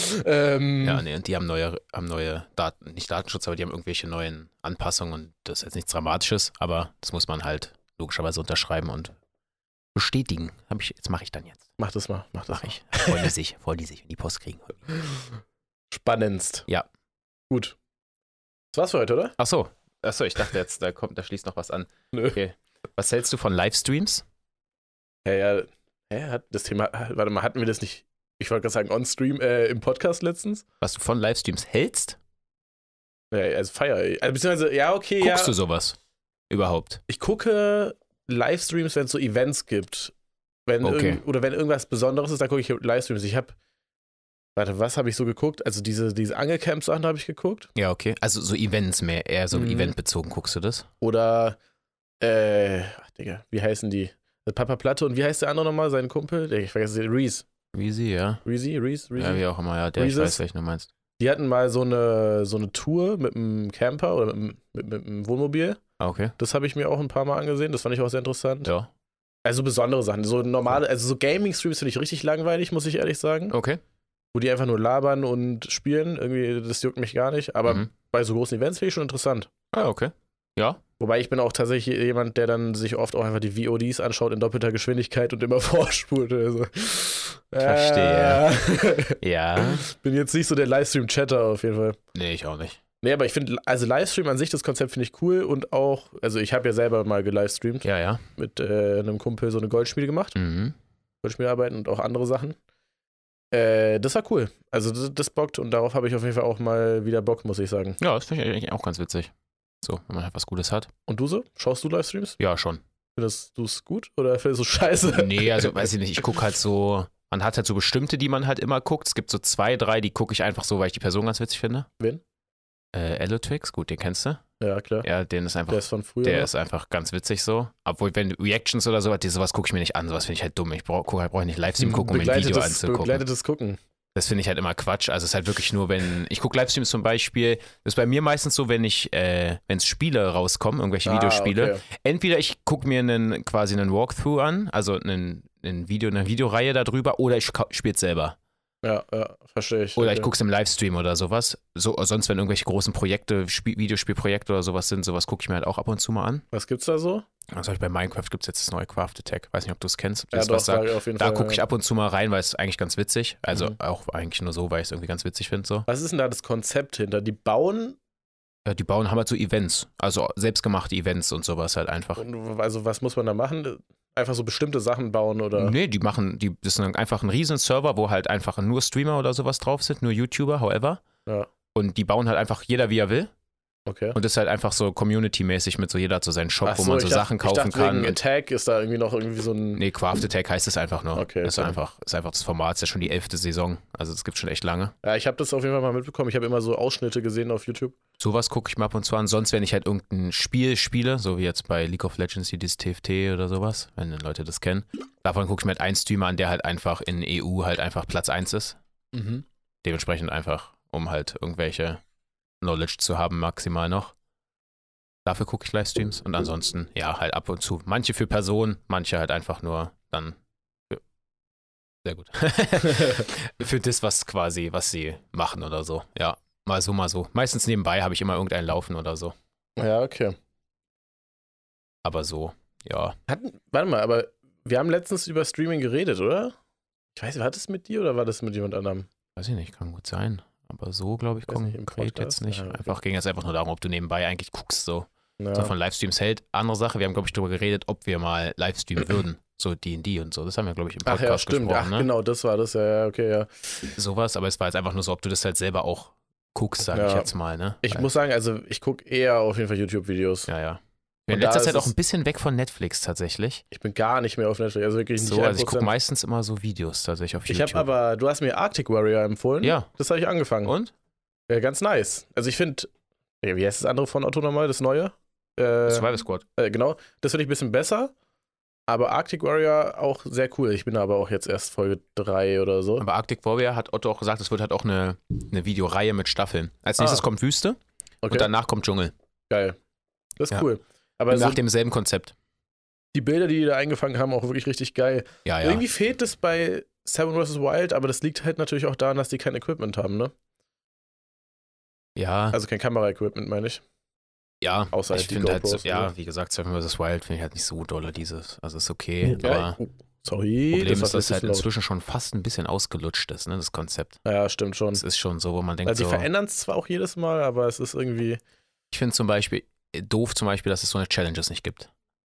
[SPEAKER 1] ähm,
[SPEAKER 2] Ja, nee, und die haben neue, haben neue Daten, nicht Datenschutz, aber die haben irgendwelche neuen Anpassungen und das ist jetzt nichts Dramatisches, aber das muss man halt logischerweise unterschreiben und bestätigen. Hab ich, jetzt mache ich dann jetzt.
[SPEAKER 1] Mach das mal, mach das
[SPEAKER 2] Mach ich. Freuen die sich, freuen die sich, wenn die Post kriegen.
[SPEAKER 1] mal. Spannendst.
[SPEAKER 2] Ja.
[SPEAKER 1] Gut. Das war's für heute, oder?
[SPEAKER 2] Ach so, ach so, ich dachte jetzt, da kommt, da schließt noch was an.
[SPEAKER 1] Nö.
[SPEAKER 2] Okay. Was hältst du von Livestreams?
[SPEAKER 1] Ja, ja. Hä, hat das Thema, warte mal, hatten wir das nicht, ich wollte gerade sagen, on-stream, äh, im Podcast letztens?
[SPEAKER 2] Was du von Livestreams hältst?
[SPEAKER 1] Ja, also feier ich. Also, beziehungsweise, ja, okay,
[SPEAKER 2] Guckst
[SPEAKER 1] ja.
[SPEAKER 2] du sowas überhaupt?
[SPEAKER 1] Ich gucke Livestreams, wenn es so Events gibt. Wenn
[SPEAKER 2] Okay.
[SPEAKER 1] irgend, oder wenn irgendwas Besonderes ist, dann gucke ich Livestreams. Ich habe, warte, was habe ich so geguckt? Also diese, diese Angelcamp-Sachen habe ich geguckt.
[SPEAKER 2] Ja, okay. Also so Events mehr, eher so
[SPEAKER 1] Mhm.
[SPEAKER 2] eventbezogen guckst du das?
[SPEAKER 1] Oder, äh, ach Digga, wie heißen die? Papa Platte und wie heißt der andere nochmal, sein Kumpel? Ich vergesse, Reese.
[SPEAKER 2] Wie sie, ja.
[SPEAKER 1] Reese, Reese, Reese.
[SPEAKER 2] Ja, wie auch immer, ja, der, ich
[SPEAKER 1] Reese's.
[SPEAKER 2] weiß, welchen du meinst.
[SPEAKER 1] Die hatten mal so eine, so eine Tour mit einem Camper oder mit, einem- mit, mit einem Wohnmobil.
[SPEAKER 2] Ah, okay.
[SPEAKER 1] Das habe ich mir auch ein paar Mal angesehen. Das fand ich auch sehr interessant.
[SPEAKER 2] Ja.
[SPEAKER 1] Also besondere Sachen. So normale, also so Gaming-Streams finde ich richtig langweilig, muss ich ehrlich sagen.
[SPEAKER 2] Okay.
[SPEAKER 1] Wo die einfach nur labern und spielen. Irgendwie, das juckt mich gar nicht. Aber
[SPEAKER 2] Mhm.
[SPEAKER 1] bei so großen Events finde ich schon interessant.
[SPEAKER 2] Ah, okay. Ja.
[SPEAKER 1] Wobei ich bin auch tatsächlich jemand, der dann sich oft auch einfach die V O Ds anschaut in doppelter Geschwindigkeit und immer vorspult. Also.
[SPEAKER 2] Verstehe.
[SPEAKER 1] Äh,
[SPEAKER 2] Ja.
[SPEAKER 1] bin jetzt nicht so der Livestream-Chatter auf jeden Fall.
[SPEAKER 2] Nee, ich auch nicht.
[SPEAKER 1] Nee, aber ich finde, also Livestream an sich, das Konzept finde ich cool und auch, also ich habe ja selber mal gelivestreamt,
[SPEAKER 2] Ja, ja.
[SPEAKER 1] mit äh, einem Kumpel so eine Goldschmiede gemacht,
[SPEAKER 2] Mhm.
[SPEAKER 1] Goldschmiedearbeiten und auch andere Sachen. Äh, das war cool. Also das, das bockt und darauf habe ich auf jeden Fall auch mal wieder Bock, muss ich sagen.
[SPEAKER 2] Ja, das finde ich eigentlich auch ganz witzig. So, wenn man halt was Gutes hat.
[SPEAKER 1] Und du so? Schaust du Livestreams?
[SPEAKER 2] Ja, schon.
[SPEAKER 1] Findest du es gut oder findest du es scheiße?
[SPEAKER 2] Nee, also weiß ich nicht. Ich gucke halt so, man hat halt so bestimmte, die man halt immer guckt. Es gibt so zwei, drei, die gucke ich einfach so, weil ich die Person ganz witzig finde.
[SPEAKER 1] Wen?
[SPEAKER 2] Äh, Elotrix, gut, den kennst du?
[SPEAKER 1] Ja, klar.
[SPEAKER 2] Ja, den ist einfach,
[SPEAKER 1] Der ist von früher.
[SPEAKER 2] der ist einfach ganz witzig so. Obwohl, wenn Reactions oder sowas, sowas gucke ich mir nicht an, sowas finde ich halt dumm. Ich brauche brauch nicht Livestream gucken, um mir ein Video anzugucken.
[SPEAKER 1] Begleitetes Gucken.
[SPEAKER 2] Das finde ich halt immer Quatsch. Also es ist halt wirklich nur, wenn, ich gucke Livestreams zum Beispiel, das ist bei mir meistens so, wenn ich, äh, wenn es Spiele rauskommen, irgendwelche
[SPEAKER 1] Ah,
[SPEAKER 2] Videospiele,
[SPEAKER 1] okay.
[SPEAKER 2] entweder ich gucke mir einen, quasi einen Walkthrough an, also einen, einen Video, eine Videoreihe darüber, oder ich spiele es selber.
[SPEAKER 1] Ja, ja, verstehe ich.
[SPEAKER 2] Oder
[SPEAKER 1] okay.
[SPEAKER 2] ich gucke es im Livestream oder sowas. So, sonst, wenn irgendwelche großen Projekte, Spiel, Videospielprojekte oder sowas sind, sowas gucke ich mir halt auch ab und zu mal an.
[SPEAKER 1] Was gibt's da so?
[SPEAKER 2] Also bei Minecraft gibt es jetzt das neue Craft Attack. Weiß nicht, ob du es kennst. Ob dir
[SPEAKER 1] Ja,
[SPEAKER 2] das
[SPEAKER 1] doch,
[SPEAKER 2] was sagt.
[SPEAKER 1] auf jeden
[SPEAKER 2] Da
[SPEAKER 1] Fall.
[SPEAKER 2] gucke ich
[SPEAKER 1] ja.
[SPEAKER 2] ab und zu mal rein, weil es eigentlich ganz witzig. Also
[SPEAKER 1] Mhm.
[SPEAKER 2] auch eigentlich nur so, weil ich es irgendwie ganz witzig finde. So.
[SPEAKER 1] Was ist denn da das Konzept hinter? Die bauen,
[SPEAKER 2] Ja, die bauen, haben halt so Events. Also selbstgemachte Events und sowas halt einfach.
[SPEAKER 1] also was muss man da machen? Einfach so bestimmte Sachen bauen oder?
[SPEAKER 2] Nee, die machen, die, das ist dann einfach ein riesen Server, wo halt einfach nur Streamer oder sowas drauf sind, nur YouTuber, however.
[SPEAKER 1] Ja.
[SPEAKER 2] Und die bauen halt einfach jeder, wie er will.
[SPEAKER 1] Okay.
[SPEAKER 2] Und das ist halt einfach so community-mäßig mit so, jeder hat so seinen Shop,
[SPEAKER 1] Ach
[SPEAKER 2] wo man so
[SPEAKER 1] ich dachte-
[SPEAKER 2] Sachen kaufen
[SPEAKER 1] ich dachte,
[SPEAKER 2] kann.
[SPEAKER 1] wegen Attack ist da irgendwie noch irgendwie so ein.
[SPEAKER 2] Nee, Craft Attack heißt es einfach nur.
[SPEAKER 1] Okay,
[SPEAKER 2] Das ist
[SPEAKER 1] okay.
[SPEAKER 2] einfach, ist einfach das Format, ist ja schon die elfte Saison. Also das gibt schon echt lange.
[SPEAKER 1] Ja, ich habe das auf jeden Fall mal mitbekommen. Ich habe immer so Ausschnitte gesehen auf YouTube.
[SPEAKER 2] Sowas gucke ich mir ab und zu an. Sonst, wenn ich halt irgendein Spiel spiele, so wie jetzt bei League of Legends, hier dieses T F T oder sowas, wenn die Leute das kennen, davon gucke ich mir halt einen Streamer an, der halt einfach in E U halt einfach Platz eins ist.
[SPEAKER 1] Mhm.
[SPEAKER 2] Dementsprechend einfach, um halt irgendwelche Knowledge zu haben, maximal noch. Dafür gucke ich Livestreams und ansonsten, ja, halt ab und zu. Manche für Personen, manche halt einfach nur dann für, sehr gut. Für das, was quasi, was sie machen oder so. Ja, mal so, mal so. Meistens nebenbei habe ich immer irgendeinen laufen oder so.
[SPEAKER 1] Ja, okay.
[SPEAKER 2] Aber so, ja.
[SPEAKER 1] Hatten, warte mal, aber wir haben letztens über Streaming geredet, oder? Ich weiß nicht, war das mit dir oder war das mit jemand anderem?
[SPEAKER 2] Weiß ich nicht, kann gut sein. Aber so, glaube ich,
[SPEAKER 1] Weiß nicht, im
[SPEAKER 2] konkret
[SPEAKER 1] Podcast?
[SPEAKER 2] jetzt nicht.
[SPEAKER 1] Ja, okay.
[SPEAKER 2] Einfach ging es einfach nur darum, ob du nebenbei eigentlich guckst, so.
[SPEAKER 1] Ja.
[SPEAKER 2] So von Livestreams hält. Andere Sache, wir haben, glaube ich, darüber geredet, ob wir mal Livestreamen würden. So D und D und so. Das haben wir, glaube ich, im
[SPEAKER 1] Ach
[SPEAKER 2] Podcast
[SPEAKER 1] ja, stimmt.
[SPEAKER 2] gesprochen.
[SPEAKER 1] Ach,
[SPEAKER 2] ne?
[SPEAKER 1] genau, das war das. Ja, ja, okay, ja.
[SPEAKER 2] Sowas, aber es war jetzt einfach nur so, ob du das halt selber auch guckst, sage ich
[SPEAKER 1] Ja.
[SPEAKER 2] jetzt mal. Ne?
[SPEAKER 1] Ich
[SPEAKER 2] Weil-
[SPEAKER 1] muss sagen, also ich gucke eher auf jeden Fall YouTube-Videos.
[SPEAKER 2] Ja, ja. In
[SPEAKER 1] Und
[SPEAKER 2] letzter
[SPEAKER 1] da
[SPEAKER 2] Zeit
[SPEAKER 1] ist
[SPEAKER 2] auch ein
[SPEAKER 1] es-
[SPEAKER 2] bisschen weg von Netflix tatsächlich.
[SPEAKER 1] Ich bin gar nicht mehr auf Netflix, also wirklich nicht
[SPEAKER 2] So, also ich gucke
[SPEAKER 1] ein Prozent.
[SPEAKER 2] meistens immer so Videos tatsächlich auf
[SPEAKER 1] Ich
[SPEAKER 2] YouTube.
[SPEAKER 1] habe aber, du hast mir Arctic Warrior empfohlen.
[SPEAKER 2] Ja.
[SPEAKER 1] Das habe ich angefangen.
[SPEAKER 2] Und?
[SPEAKER 1] Ja, ganz nice. Also ich finde, ja, wie heißt das andere von Otto nochmal, das neue? Äh,
[SPEAKER 2] Survival Squad.
[SPEAKER 1] äh, genau, das finde ich ein bisschen besser. Aber Arctic Warrior auch sehr cool. Ich bin aber auch jetzt erst Folge drei oder so.
[SPEAKER 2] Aber Arctic Warrior hat Otto auch gesagt, es wird halt auch eine, eine Videoreihe mit Staffeln. Als nächstes
[SPEAKER 1] Ah.
[SPEAKER 2] kommt Wüste
[SPEAKER 1] Okay,
[SPEAKER 2] und danach kommt Dschungel.
[SPEAKER 1] geil. Das ist
[SPEAKER 2] Ja.
[SPEAKER 1] cool. Aber
[SPEAKER 2] Nach
[SPEAKER 1] so
[SPEAKER 2] demselben Konzept.
[SPEAKER 1] die Bilder, die die da eingefangen haben, auch wirklich richtig geil.
[SPEAKER 2] Ja, ja.
[SPEAKER 1] Irgendwie fehlt es bei Seven versus. Wild, aber das liegt halt natürlich auch daran, dass die kein Equipment haben, ne?
[SPEAKER 2] Ja,
[SPEAKER 1] Also kein Kamera-Equipment, meine ich.
[SPEAKER 2] ja.
[SPEAKER 1] außer
[SPEAKER 2] ich
[SPEAKER 1] halt die
[SPEAKER 2] finde halt, so,
[SPEAKER 1] GoPros,
[SPEAKER 2] ja,
[SPEAKER 1] oder?
[SPEAKER 2] wie gesagt, Seven versus. Wild finde ich halt nicht so dolle dieses. Also ist okay,
[SPEAKER 1] Ja,
[SPEAKER 2] aber
[SPEAKER 1] oh, sorry,
[SPEAKER 2] Problem ist,
[SPEAKER 1] war
[SPEAKER 2] dass es halt
[SPEAKER 1] richtig laut.
[SPEAKER 2] inzwischen schon fast ein bisschen ausgelutscht ist, ne, das Konzept.
[SPEAKER 1] Ja, stimmt schon.
[SPEAKER 2] Es ist schon so, wo man denkt,
[SPEAKER 1] Also die
[SPEAKER 2] so,
[SPEAKER 1] verändern es zwar auch jedes Mal, aber es ist irgendwie.
[SPEAKER 2] ich finde zum Beispiel äh, doof zum Beispiel, dass es so eine Challenges nicht gibt.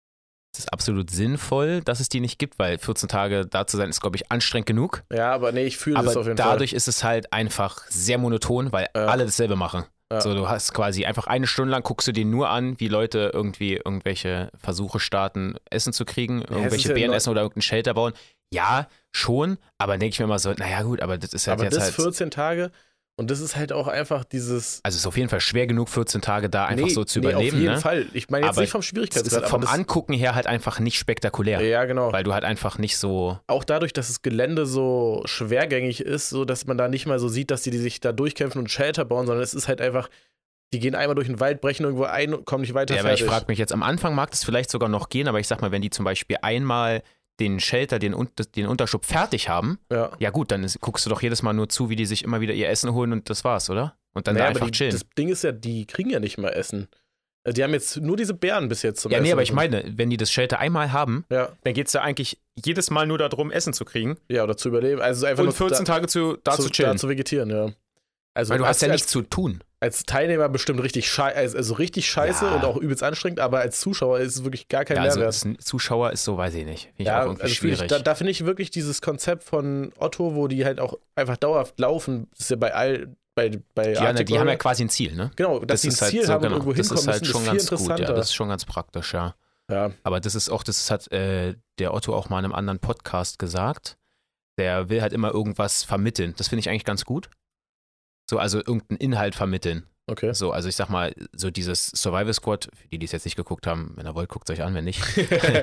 [SPEAKER 2] Es ist absolut sinnvoll, dass es die nicht gibt, weil vierzehn Tage da zu sein ist, glaube ich, anstrengend genug.
[SPEAKER 1] Ja, aber nee, ich fühle das auf
[SPEAKER 2] Aber
[SPEAKER 1] jeden
[SPEAKER 2] dadurch ist es halt einfach sehr monoton, weil
[SPEAKER 1] Ja.
[SPEAKER 2] alle dasselbe machen.
[SPEAKER 1] Ja.
[SPEAKER 2] So, du hast quasi einfach eine Stunde lang guckst du dir nur an, wie Leute irgendwie irgendwelche Versuche starten, Essen zu kriegen,
[SPEAKER 1] ist
[SPEAKER 2] irgendwelche
[SPEAKER 1] ja
[SPEAKER 2] Beeren
[SPEAKER 1] neu-
[SPEAKER 2] essen oder irgendeinen Shelter bauen. Ja, schon, aber denke ich mir immer so, naja gut, aber das ist
[SPEAKER 1] Fall.
[SPEAKER 2] halt
[SPEAKER 1] Aber
[SPEAKER 2] jetzt
[SPEAKER 1] das
[SPEAKER 2] halt,
[SPEAKER 1] vierzehn Tage und das ist halt auch einfach dieses.
[SPEAKER 2] also es ist auf jeden Fall schwer genug, vierzehn Tage da einfach
[SPEAKER 1] nee,
[SPEAKER 2] so zu
[SPEAKER 1] nee,
[SPEAKER 2] überleben.
[SPEAKER 1] Auf jeden
[SPEAKER 2] ne?
[SPEAKER 1] Fall. Ich meine jetzt
[SPEAKER 2] Aber
[SPEAKER 1] nicht vom
[SPEAKER 2] Es ist
[SPEAKER 1] Schwierigkeitsgrad,
[SPEAKER 2] vom
[SPEAKER 1] aber das,
[SPEAKER 2] Angucken her halt einfach nicht spektakulär,
[SPEAKER 1] ja, genau.
[SPEAKER 2] weil du halt einfach nicht so,
[SPEAKER 1] Auch dadurch, dass das Gelände so schwergängig ist, so dass man da nicht mal so sieht, dass die, die sich da durchkämpfen und Shelter bauen, sondern es ist halt einfach, die gehen einmal durch den Wald, brechen irgendwo ein und kommen nicht weiter.
[SPEAKER 2] ja, aber ich
[SPEAKER 1] fertig.
[SPEAKER 2] frage mich jetzt, am Anfang mag das vielleicht sogar noch gehen, aber ich sag mal, wenn die zum Beispiel einmal den Shelter, den, Un- den Unterschub fertig haben,
[SPEAKER 1] Ja.
[SPEAKER 2] ja gut, dann ist, guckst du doch jedes Mal nur zu, wie die sich immer wieder ihr Essen holen und das war's, oder? Und dann
[SPEAKER 1] Naja,
[SPEAKER 2] da einfach
[SPEAKER 1] aber die,
[SPEAKER 2] chillen.
[SPEAKER 1] das Ding ist ja, die kriegen ja nicht mal Essen. Äh, Die haben jetzt nur diese Bären bis jetzt zum
[SPEAKER 2] Ja,
[SPEAKER 1] Essen.
[SPEAKER 2] nee, aber ich meine, wenn die das Shelter einmal haben,
[SPEAKER 1] Ja,
[SPEAKER 2] dann geht's ja eigentlich jedes Mal nur darum, Essen zu kriegen
[SPEAKER 1] ja, oder zu überleben. Also einfach
[SPEAKER 2] und
[SPEAKER 1] nur
[SPEAKER 2] vierzehn
[SPEAKER 1] da,
[SPEAKER 2] Tage zu, da zu,
[SPEAKER 1] zu,
[SPEAKER 2] chillen.
[SPEAKER 1] da zu vegetieren, ja. Also
[SPEAKER 2] Weil du
[SPEAKER 1] als,
[SPEAKER 2] hast ja
[SPEAKER 1] als,
[SPEAKER 2] nichts zu tun.
[SPEAKER 1] als Teilnehmer bestimmt richtig schei also, also richtig scheiße
[SPEAKER 2] Ja.
[SPEAKER 1] und auch übelst anstrengend, aber als Zuschauer ist es wirklich gar kein
[SPEAKER 2] Ja, also
[SPEAKER 1] Mehrwert.
[SPEAKER 2] als ein Zuschauer ist so, weiß ich nicht. Finde ich
[SPEAKER 1] Ja,
[SPEAKER 2] auch irgendwie
[SPEAKER 1] also fühl
[SPEAKER 2] schwierig.
[SPEAKER 1] ich, da, da finde ich wirklich dieses Konzept von Otto, wo die halt auch einfach dauerhaft laufen, das ist ja bei all, bei, bei
[SPEAKER 2] die, haben,
[SPEAKER 1] Arctic
[SPEAKER 2] die haben ja
[SPEAKER 1] Warrior-
[SPEAKER 2] quasi ein Ziel, ne?
[SPEAKER 1] genau, dass
[SPEAKER 2] Das
[SPEAKER 1] sie ein
[SPEAKER 2] ist halt
[SPEAKER 1] Ziel
[SPEAKER 2] so,
[SPEAKER 1] haben
[SPEAKER 2] genau.
[SPEAKER 1] und irgendwo
[SPEAKER 2] Das
[SPEAKER 1] hinkommen
[SPEAKER 2] ist halt
[SPEAKER 1] müssen,
[SPEAKER 2] schon
[SPEAKER 1] ist viel
[SPEAKER 2] ganz gut, ja.
[SPEAKER 1] interessanter.
[SPEAKER 2] Das ist schon ganz praktisch, ja.
[SPEAKER 1] Ja,
[SPEAKER 2] Aber das ist auch, das hat äh, der Otto auch mal in einem anderen Podcast gesagt. Der will halt immer irgendwas vermitteln. Das finde ich eigentlich ganz gut. So, also irgendeinen Inhalt vermitteln.
[SPEAKER 1] Okay.
[SPEAKER 2] So, also ich sag mal, so dieses Survival Squad, für die, die es jetzt nicht geguckt haben, wenn ihr wollt, guckt es euch an, wenn nicht.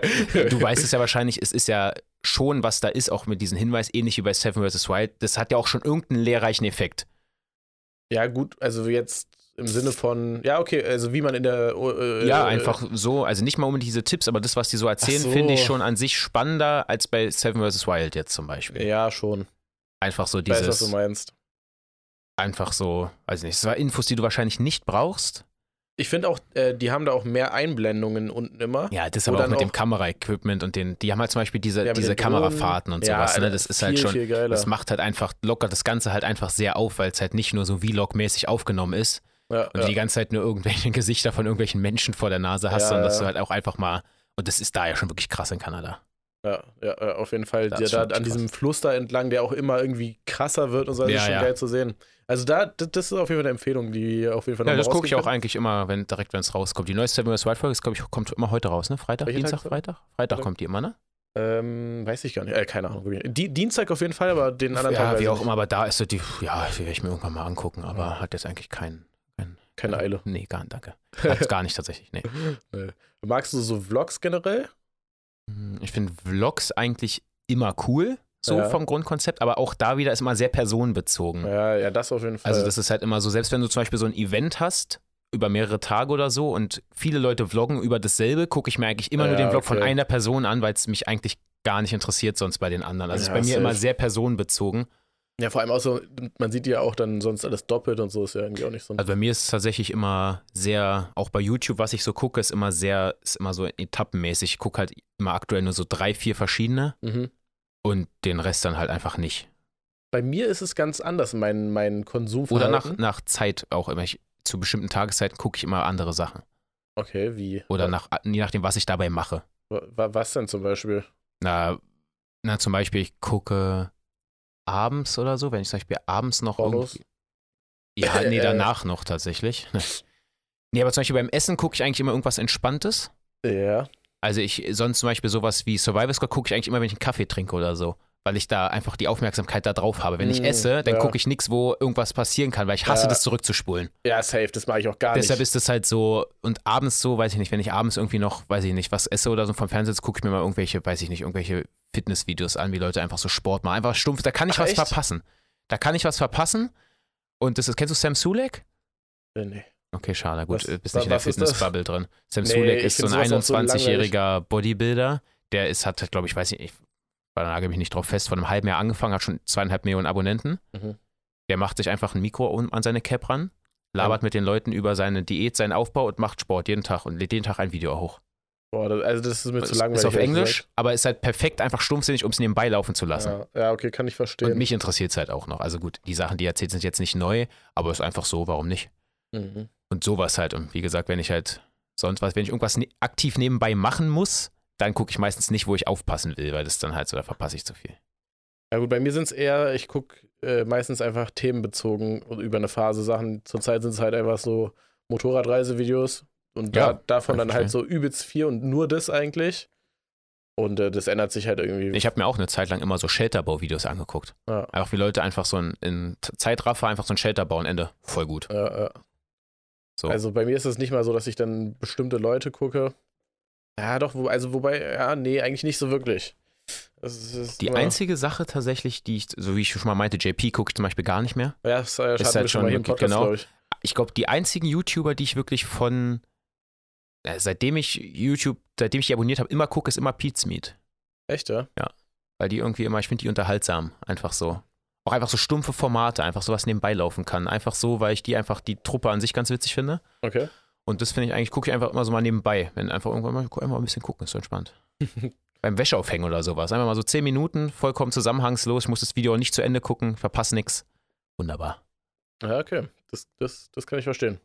[SPEAKER 2] Du weißt es ja wahrscheinlich, es ist ja schon, was da ist, auch mit diesem Hinweis, ähnlich wie bei Seven versus. Wild, das hat ja auch schon irgendeinen lehrreichen Effekt.
[SPEAKER 1] Ja, gut, also jetzt im Sinne von, ja, okay, also wie man in der. Äh,
[SPEAKER 2] ja, einfach so, also nicht mal unbedingt diese Tipps, aber das, was die so erzählen,
[SPEAKER 1] so.
[SPEAKER 2] finde ich schon an sich spannender als bei Seven versus. Wild jetzt zum Beispiel.
[SPEAKER 1] Ja, schon.
[SPEAKER 2] Einfach so
[SPEAKER 1] Ich
[SPEAKER 2] dieses.
[SPEAKER 1] weiß, was du meinst.
[SPEAKER 2] Einfach so, weiß nicht, es war Infos, die du wahrscheinlich nicht brauchst.
[SPEAKER 1] Ich finde auch, äh, die haben da auch mehr Einblendungen unten immer.
[SPEAKER 2] Ja, das aber auch mit auch dem Kameraequipment und den, die haben halt zum Beispiel diese,
[SPEAKER 1] ja,
[SPEAKER 2] diese Kamerafahrten und
[SPEAKER 1] ja,
[SPEAKER 2] sowas, ne? Das ist
[SPEAKER 1] viel,
[SPEAKER 2] halt schon,
[SPEAKER 1] viel geiler.
[SPEAKER 2] das macht halt einfach, lockert das Ganze halt einfach sehr auf, weil es halt nicht nur so Vlog-mäßig aufgenommen ist
[SPEAKER 1] ja,
[SPEAKER 2] und
[SPEAKER 1] ja.
[SPEAKER 2] du die ganze Zeit nur irgendwelche Gesichter von irgendwelchen Menschen vor der Nase hast,
[SPEAKER 1] Ja,
[SPEAKER 2] sondern dass
[SPEAKER 1] ja.
[SPEAKER 2] du halt auch einfach mal, und das ist da ja schon wirklich krass in Kanada.
[SPEAKER 1] Ja, ja, ja, auf jeden Fall.
[SPEAKER 2] Das
[SPEAKER 1] Ja,
[SPEAKER 2] ist
[SPEAKER 1] da
[SPEAKER 2] schon
[SPEAKER 1] an
[SPEAKER 2] krass.
[SPEAKER 1] diesem Fluss da entlang, der auch immer irgendwie krasser wird und so, das
[SPEAKER 2] Ja,
[SPEAKER 1] ist schon
[SPEAKER 2] ja.
[SPEAKER 1] geil zu sehen. Also da, das, das ist auf jeden Fall eine Empfehlung, die auf jeden Fall
[SPEAKER 2] Ja,
[SPEAKER 1] noch
[SPEAKER 2] das
[SPEAKER 1] mal
[SPEAKER 2] gucke ich auch
[SPEAKER 1] rausgehen
[SPEAKER 2] eigentlich immer, wenn direkt, wenn es rauskommt. Die neueste Seven versus. Wild Folge ist, glaube ich, kommt immer heute raus, ne? Freitag,
[SPEAKER 1] Welcher
[SPEAKER 2] Dienstag,
[SPEAKER 1] Tag?
[SPEAKER 2] Freitag? Freitag
[SPEAKER 1] Freitag?
[SPEAKER 2] kommt die immer, ne?
[SPEAKER 1] kann. Ähm, weiß ich gar nicht. Äh, keine Ahnung. Die, Dienstag auf jeden Fall, aber den anderen Tag
[SPEAKER 2] Ja,
[SPEAKER 1] weiß
[SPEAKER 2] wie
[SPEAKER 1] ich
[SPEAKER 2] auch
[SPEAKER 1] nicht.
[SPEAKER 2] immer, aber da ist so die, ja, die werde ich mir irgendwann mal angucken, aber
[SPEAKER 1] Ja.
[SPEAKER 2] hat jetzt eigentlich keinen. Kein,
[SPEAKER 1] Keine Eile.
[SPEAKER 2] Nee, gar nicht, danke. Hat's gar nicht tatsächlich, nee.
[SPEAKER 1] Nee. Magst du so Vlogs generell?
[SPEAKER 2] Ich finde Vlogs eigentlich immer cool, so
[SPEAKER 1] Ja.
[SPEAKER 2] vom Grundkonzept, aber auch da wieder ist immer sehr personenbezogen.
[SPEAKER 1] Ja, ja, das auf jeden Fall.
[SPEAKER 2] Also das ist halt immer so, selbst wenn du zum Beispiel so ein Event hast, über mehrere Tage oder so und viele Leute vloggen über dasselbe, gucke ich mir eigentlich immer
[SPEAKER 1] Ja,
[SPEAKER 2] nur den Vlog von
[SPEAKER 1] okay.
[SPEAKER 2] einer Person an, weil es mich eigentlich gar nicht interessiert sonst bei den anderen. Also es
[SPEAKER 1] Ja,
[SPEAKER 2] ist bei mir
[SPEAKER 1] safe.
[SPEAKER 2] immer sehr personenbezogen.
[SPEAKER 1] Ja, vor allem auch so, man sieht ja auch dann sonst alles doppelt und so, ist ja irgendwie auch nicht so.
[SPEAKER 2] Also bei mir ist es tatsächlich immer sehr, auch bei YouTube, was ich so gucke, ist immer sehr, ist immer so etappenmäßig. Ich gucke halt immer aktuell nur so drei, vier verschiedene
[SPEAKER 1] Mhm.
[SPEAKER 2] und den Rest dann halt einfach nicht.
[SPEAKER 1] Bei mir ist es ganz anders, mein, mein Konsumverhalten.
[SPEAKER 2] Oder nach, nach Zeit auch immer. Ich, zu bestimmten Tageszeiten gucke ich immer andere Sachen.
[SPEAKER 1] Okay, wie?
[SPEAKER 2] Oder nach, je nachdem, was ich dabei mache.
[SPEAKER 1] Wa- Was denn zum Beispiel?
[SPEAKER 2] Na, na zum Beispiel, ich gucke abends oder so, wenn ich zum Beispiel abends noch
[SPEAKER 1] Pornos?
[SPEAKER 2] irgendwie. Ja, nee, danach noch tatsächlich. Nee, aber zum Beispiel beim Essen gucke ich eigentlich immer irgendwas Entspanntes.
[SPEAKER 1] Ja.
[SPEAKER 2] Also ich, sonst zum Beispiel sowas wie Survival Squad gucke ich eigentlich immer, wenn ich einen Kaffee trinke oder so. Weil ich da einfach die Aufmerksamkeit da drauf habe. Wenn ich
[SPEAKER 1] Mm,
[SPEAKER 2] esse, dann
[SPEAKER 1] ja.
[SPEAKER 2] gucke ich nichts, wo irgendwas passieren kann, weil ich hasse
[SPEAKER 1] Ja.
[SPEAKER 2] das zurückzuspulen.
[SPEAKER 1] Ja, safe, das mache ich auch gar
[SPEAKER 2] Deshalb
[SPEAKER 1] nicht.
[SPEAKER 2] ist es halt so, und abends so, weiß ich nicht, wenn ich abends irgendwie noch, weiß ich nicht, was esse oder so vom Fernsehen, gucke ich mir mal irgendwelche, weiß ich nicht, irgendwelche Fitnessvideos an, wie Leute einfach so Sport machen. Einfach stumpf, da kann ich
[SPEAKER 1] Ach,
[SPEAKER 2] was
[SPEAKER 1] echt?
[SPEAKER 2] verpassen. Da kann ich was verpassen. Und das ist, kennst du Sam Sulek?
[SPEAKER 1] Nee, nee.
[SPEAKER 2] Okay, schade, gut,
[SPEAKER 1] Was-
[SPEAKER 2] du bist
[SPEAKER 1] wa-
[SPEAKER 2] nicht in der
[SPEAKER 1] was ist das?
[SPEAKER 2] Fitnessbubble drin. Sam
[SPEAKER 1] Nee,
[SPEAKER 2] Sulek
[SPEAKER 1] ich
[SPEAKER 2] ist so
[SPEAKER 1] find
[SPEAKER 2] ein
[SPEAKER 1] sowas auch so
[SPEAKER 2] einundzwanzigjähriger Bodybuilder, der ist, hat, glaube ich, weiß ich nicht, da nagel mich nicht drauf fest, vor einem halben Jahr angefangen, hat schon zweieinhalb Millionen Abonnenten.
[SPEAKER 1] Mhm.
[SPEAKER 2] Der macht sich einfach ein Mikro um- an seine Cap ran, labert
[SPEAKER 1] Ja.
[SPEAKER 2] mit den Leuten über seine Diät, seinen Aufbau und macht Sport jeden Tag und lädt jeden Tag ein Video hoch.
[SPEAKER 1] Boah, das, also das ist mir zu
[SPEAKER 2] Ist,
[SPEAKER 1] langweilig.
[SPEAKER 2] ist auf
[SPEAKER 1] ehrlich
[SPEAKER 2] Englisch,
[SPEAKER 1] gesagt.
[SPEAKER 2] aber ist halt perfekt einfach stumpfsinnig, um es nebenbei laufen zu lassen.
[SPEAKER 1] Ja, ja, okay, kann ich verstehen.
[SPEAKER 2] Und mich interessiert es halt auch noch. Also gut, die Sachen, die er erzählt, sind jetzt nicht neu, aber ist einfach so, warum nicht?
[SPEAKER 1] Mhm.
[SPEAKER 2] Und sowas halt. Und wie gesagt, wenn ich halt sonst was, wenn ich irgendwas ne aktiv nebenbei machen muss, dann gucke ich meistens nicht, wo ich aufpassen will, weil das dann halt so, da verpasse ich zu viel.
[SPEAKER 1] Ja gut, bei mir sind es eher, ich gucke äh, meistens einfach themenbezogen und über eine Phase Sachen. Zurzeit sind es halt einfach so Motorradreisevideos und da,
[SPEAKER 2] Ja,
[SPEAKER 1] davon
[SPEAKER 2] kann
[SPEAKER 1] dann
[SPEAKER 2] ich
[SPEAKER 1] halt so übelst viel und nur das eigentlich. Und äh, das ändert sich halt irgendwie.
[SPEAKER 2] Ich habe mir auch eine Zeit lang immer so Shelterbau-Videos angeguckt.
[SPEAKER 1] Ja.
[SPEAKER 2] Einfach wie Leute einfach so in, in Zeitraffer einfach so ein Shelter bauen, Ende. Voll gut.
[SPEAKER 1] Ja, ja.
[SPEAKER 2] So.
[SPEAKER 1] Also bei mir ist es nicht mal so, dass ich dann bestimmte Leute gucke. Ja, doch, wo, also wobei, ja, nee, eigentlich nicht so wirklich. Es ist
[SPEAKER 2] Die
[SPEAKER 1] immer-
[SPEAKER 2] einzige Sache tatsächlich, die ich, so wie ich schon mal meinte, J P gucke ich zum Beispiel gar nicht mehr.
[SPEAKER 1] Ja, das äh,
[SPEAKER 2] ist
[SPEAKER 1] hatten
[SPEAKER 2] halt
[SPEAKER 1] wir
[SPEAKER 2] schon
[SPEAKER 1] mal hier im
[SPEAKER 2] wirklich-
[SPEAKER 1] Podcast,
[SPEAKER 2] genau.
[SPEAKER 1] glaube ich.
[SPEAKER 2] Ich glaube, die einzigen YouTuber, die ich wirklich von, äh, seitdem ich YouTube, seitdem ich die abonniert habe, immer gucke, ist immer Pete's Meat.
[SPEAKER 1] Echt, ja?
[SPEAKER 2] Weil die irgendwie immer, ich finde die unterhaltsam. Einfach so. Auch einfach so stumpfe Formate, einfach so was nebenbei laufen kann. Einfach so, weil ich die einfach, die Truppe an sich ganz witzig finde.
[SPEAKER 1] Okay.
[SPEAKER 2] Und das finde ich eigentlich, gucke ich einfach immer so mal nebenbei. Wenn einfach irgendwann mal, einfach mal ein bisschen gucken, ist so entspannt. Beim Wäscheaufhängen oder sowas. Einfach mal so zehn Minuten, vollkommen zusammenhangslos. Ich muss das Video auch nicht zu Ende gucken, verpasse nichts. Wunderbar.
[SPEAKER 1] Ja, okay. Das, das, das kann ich verstehen.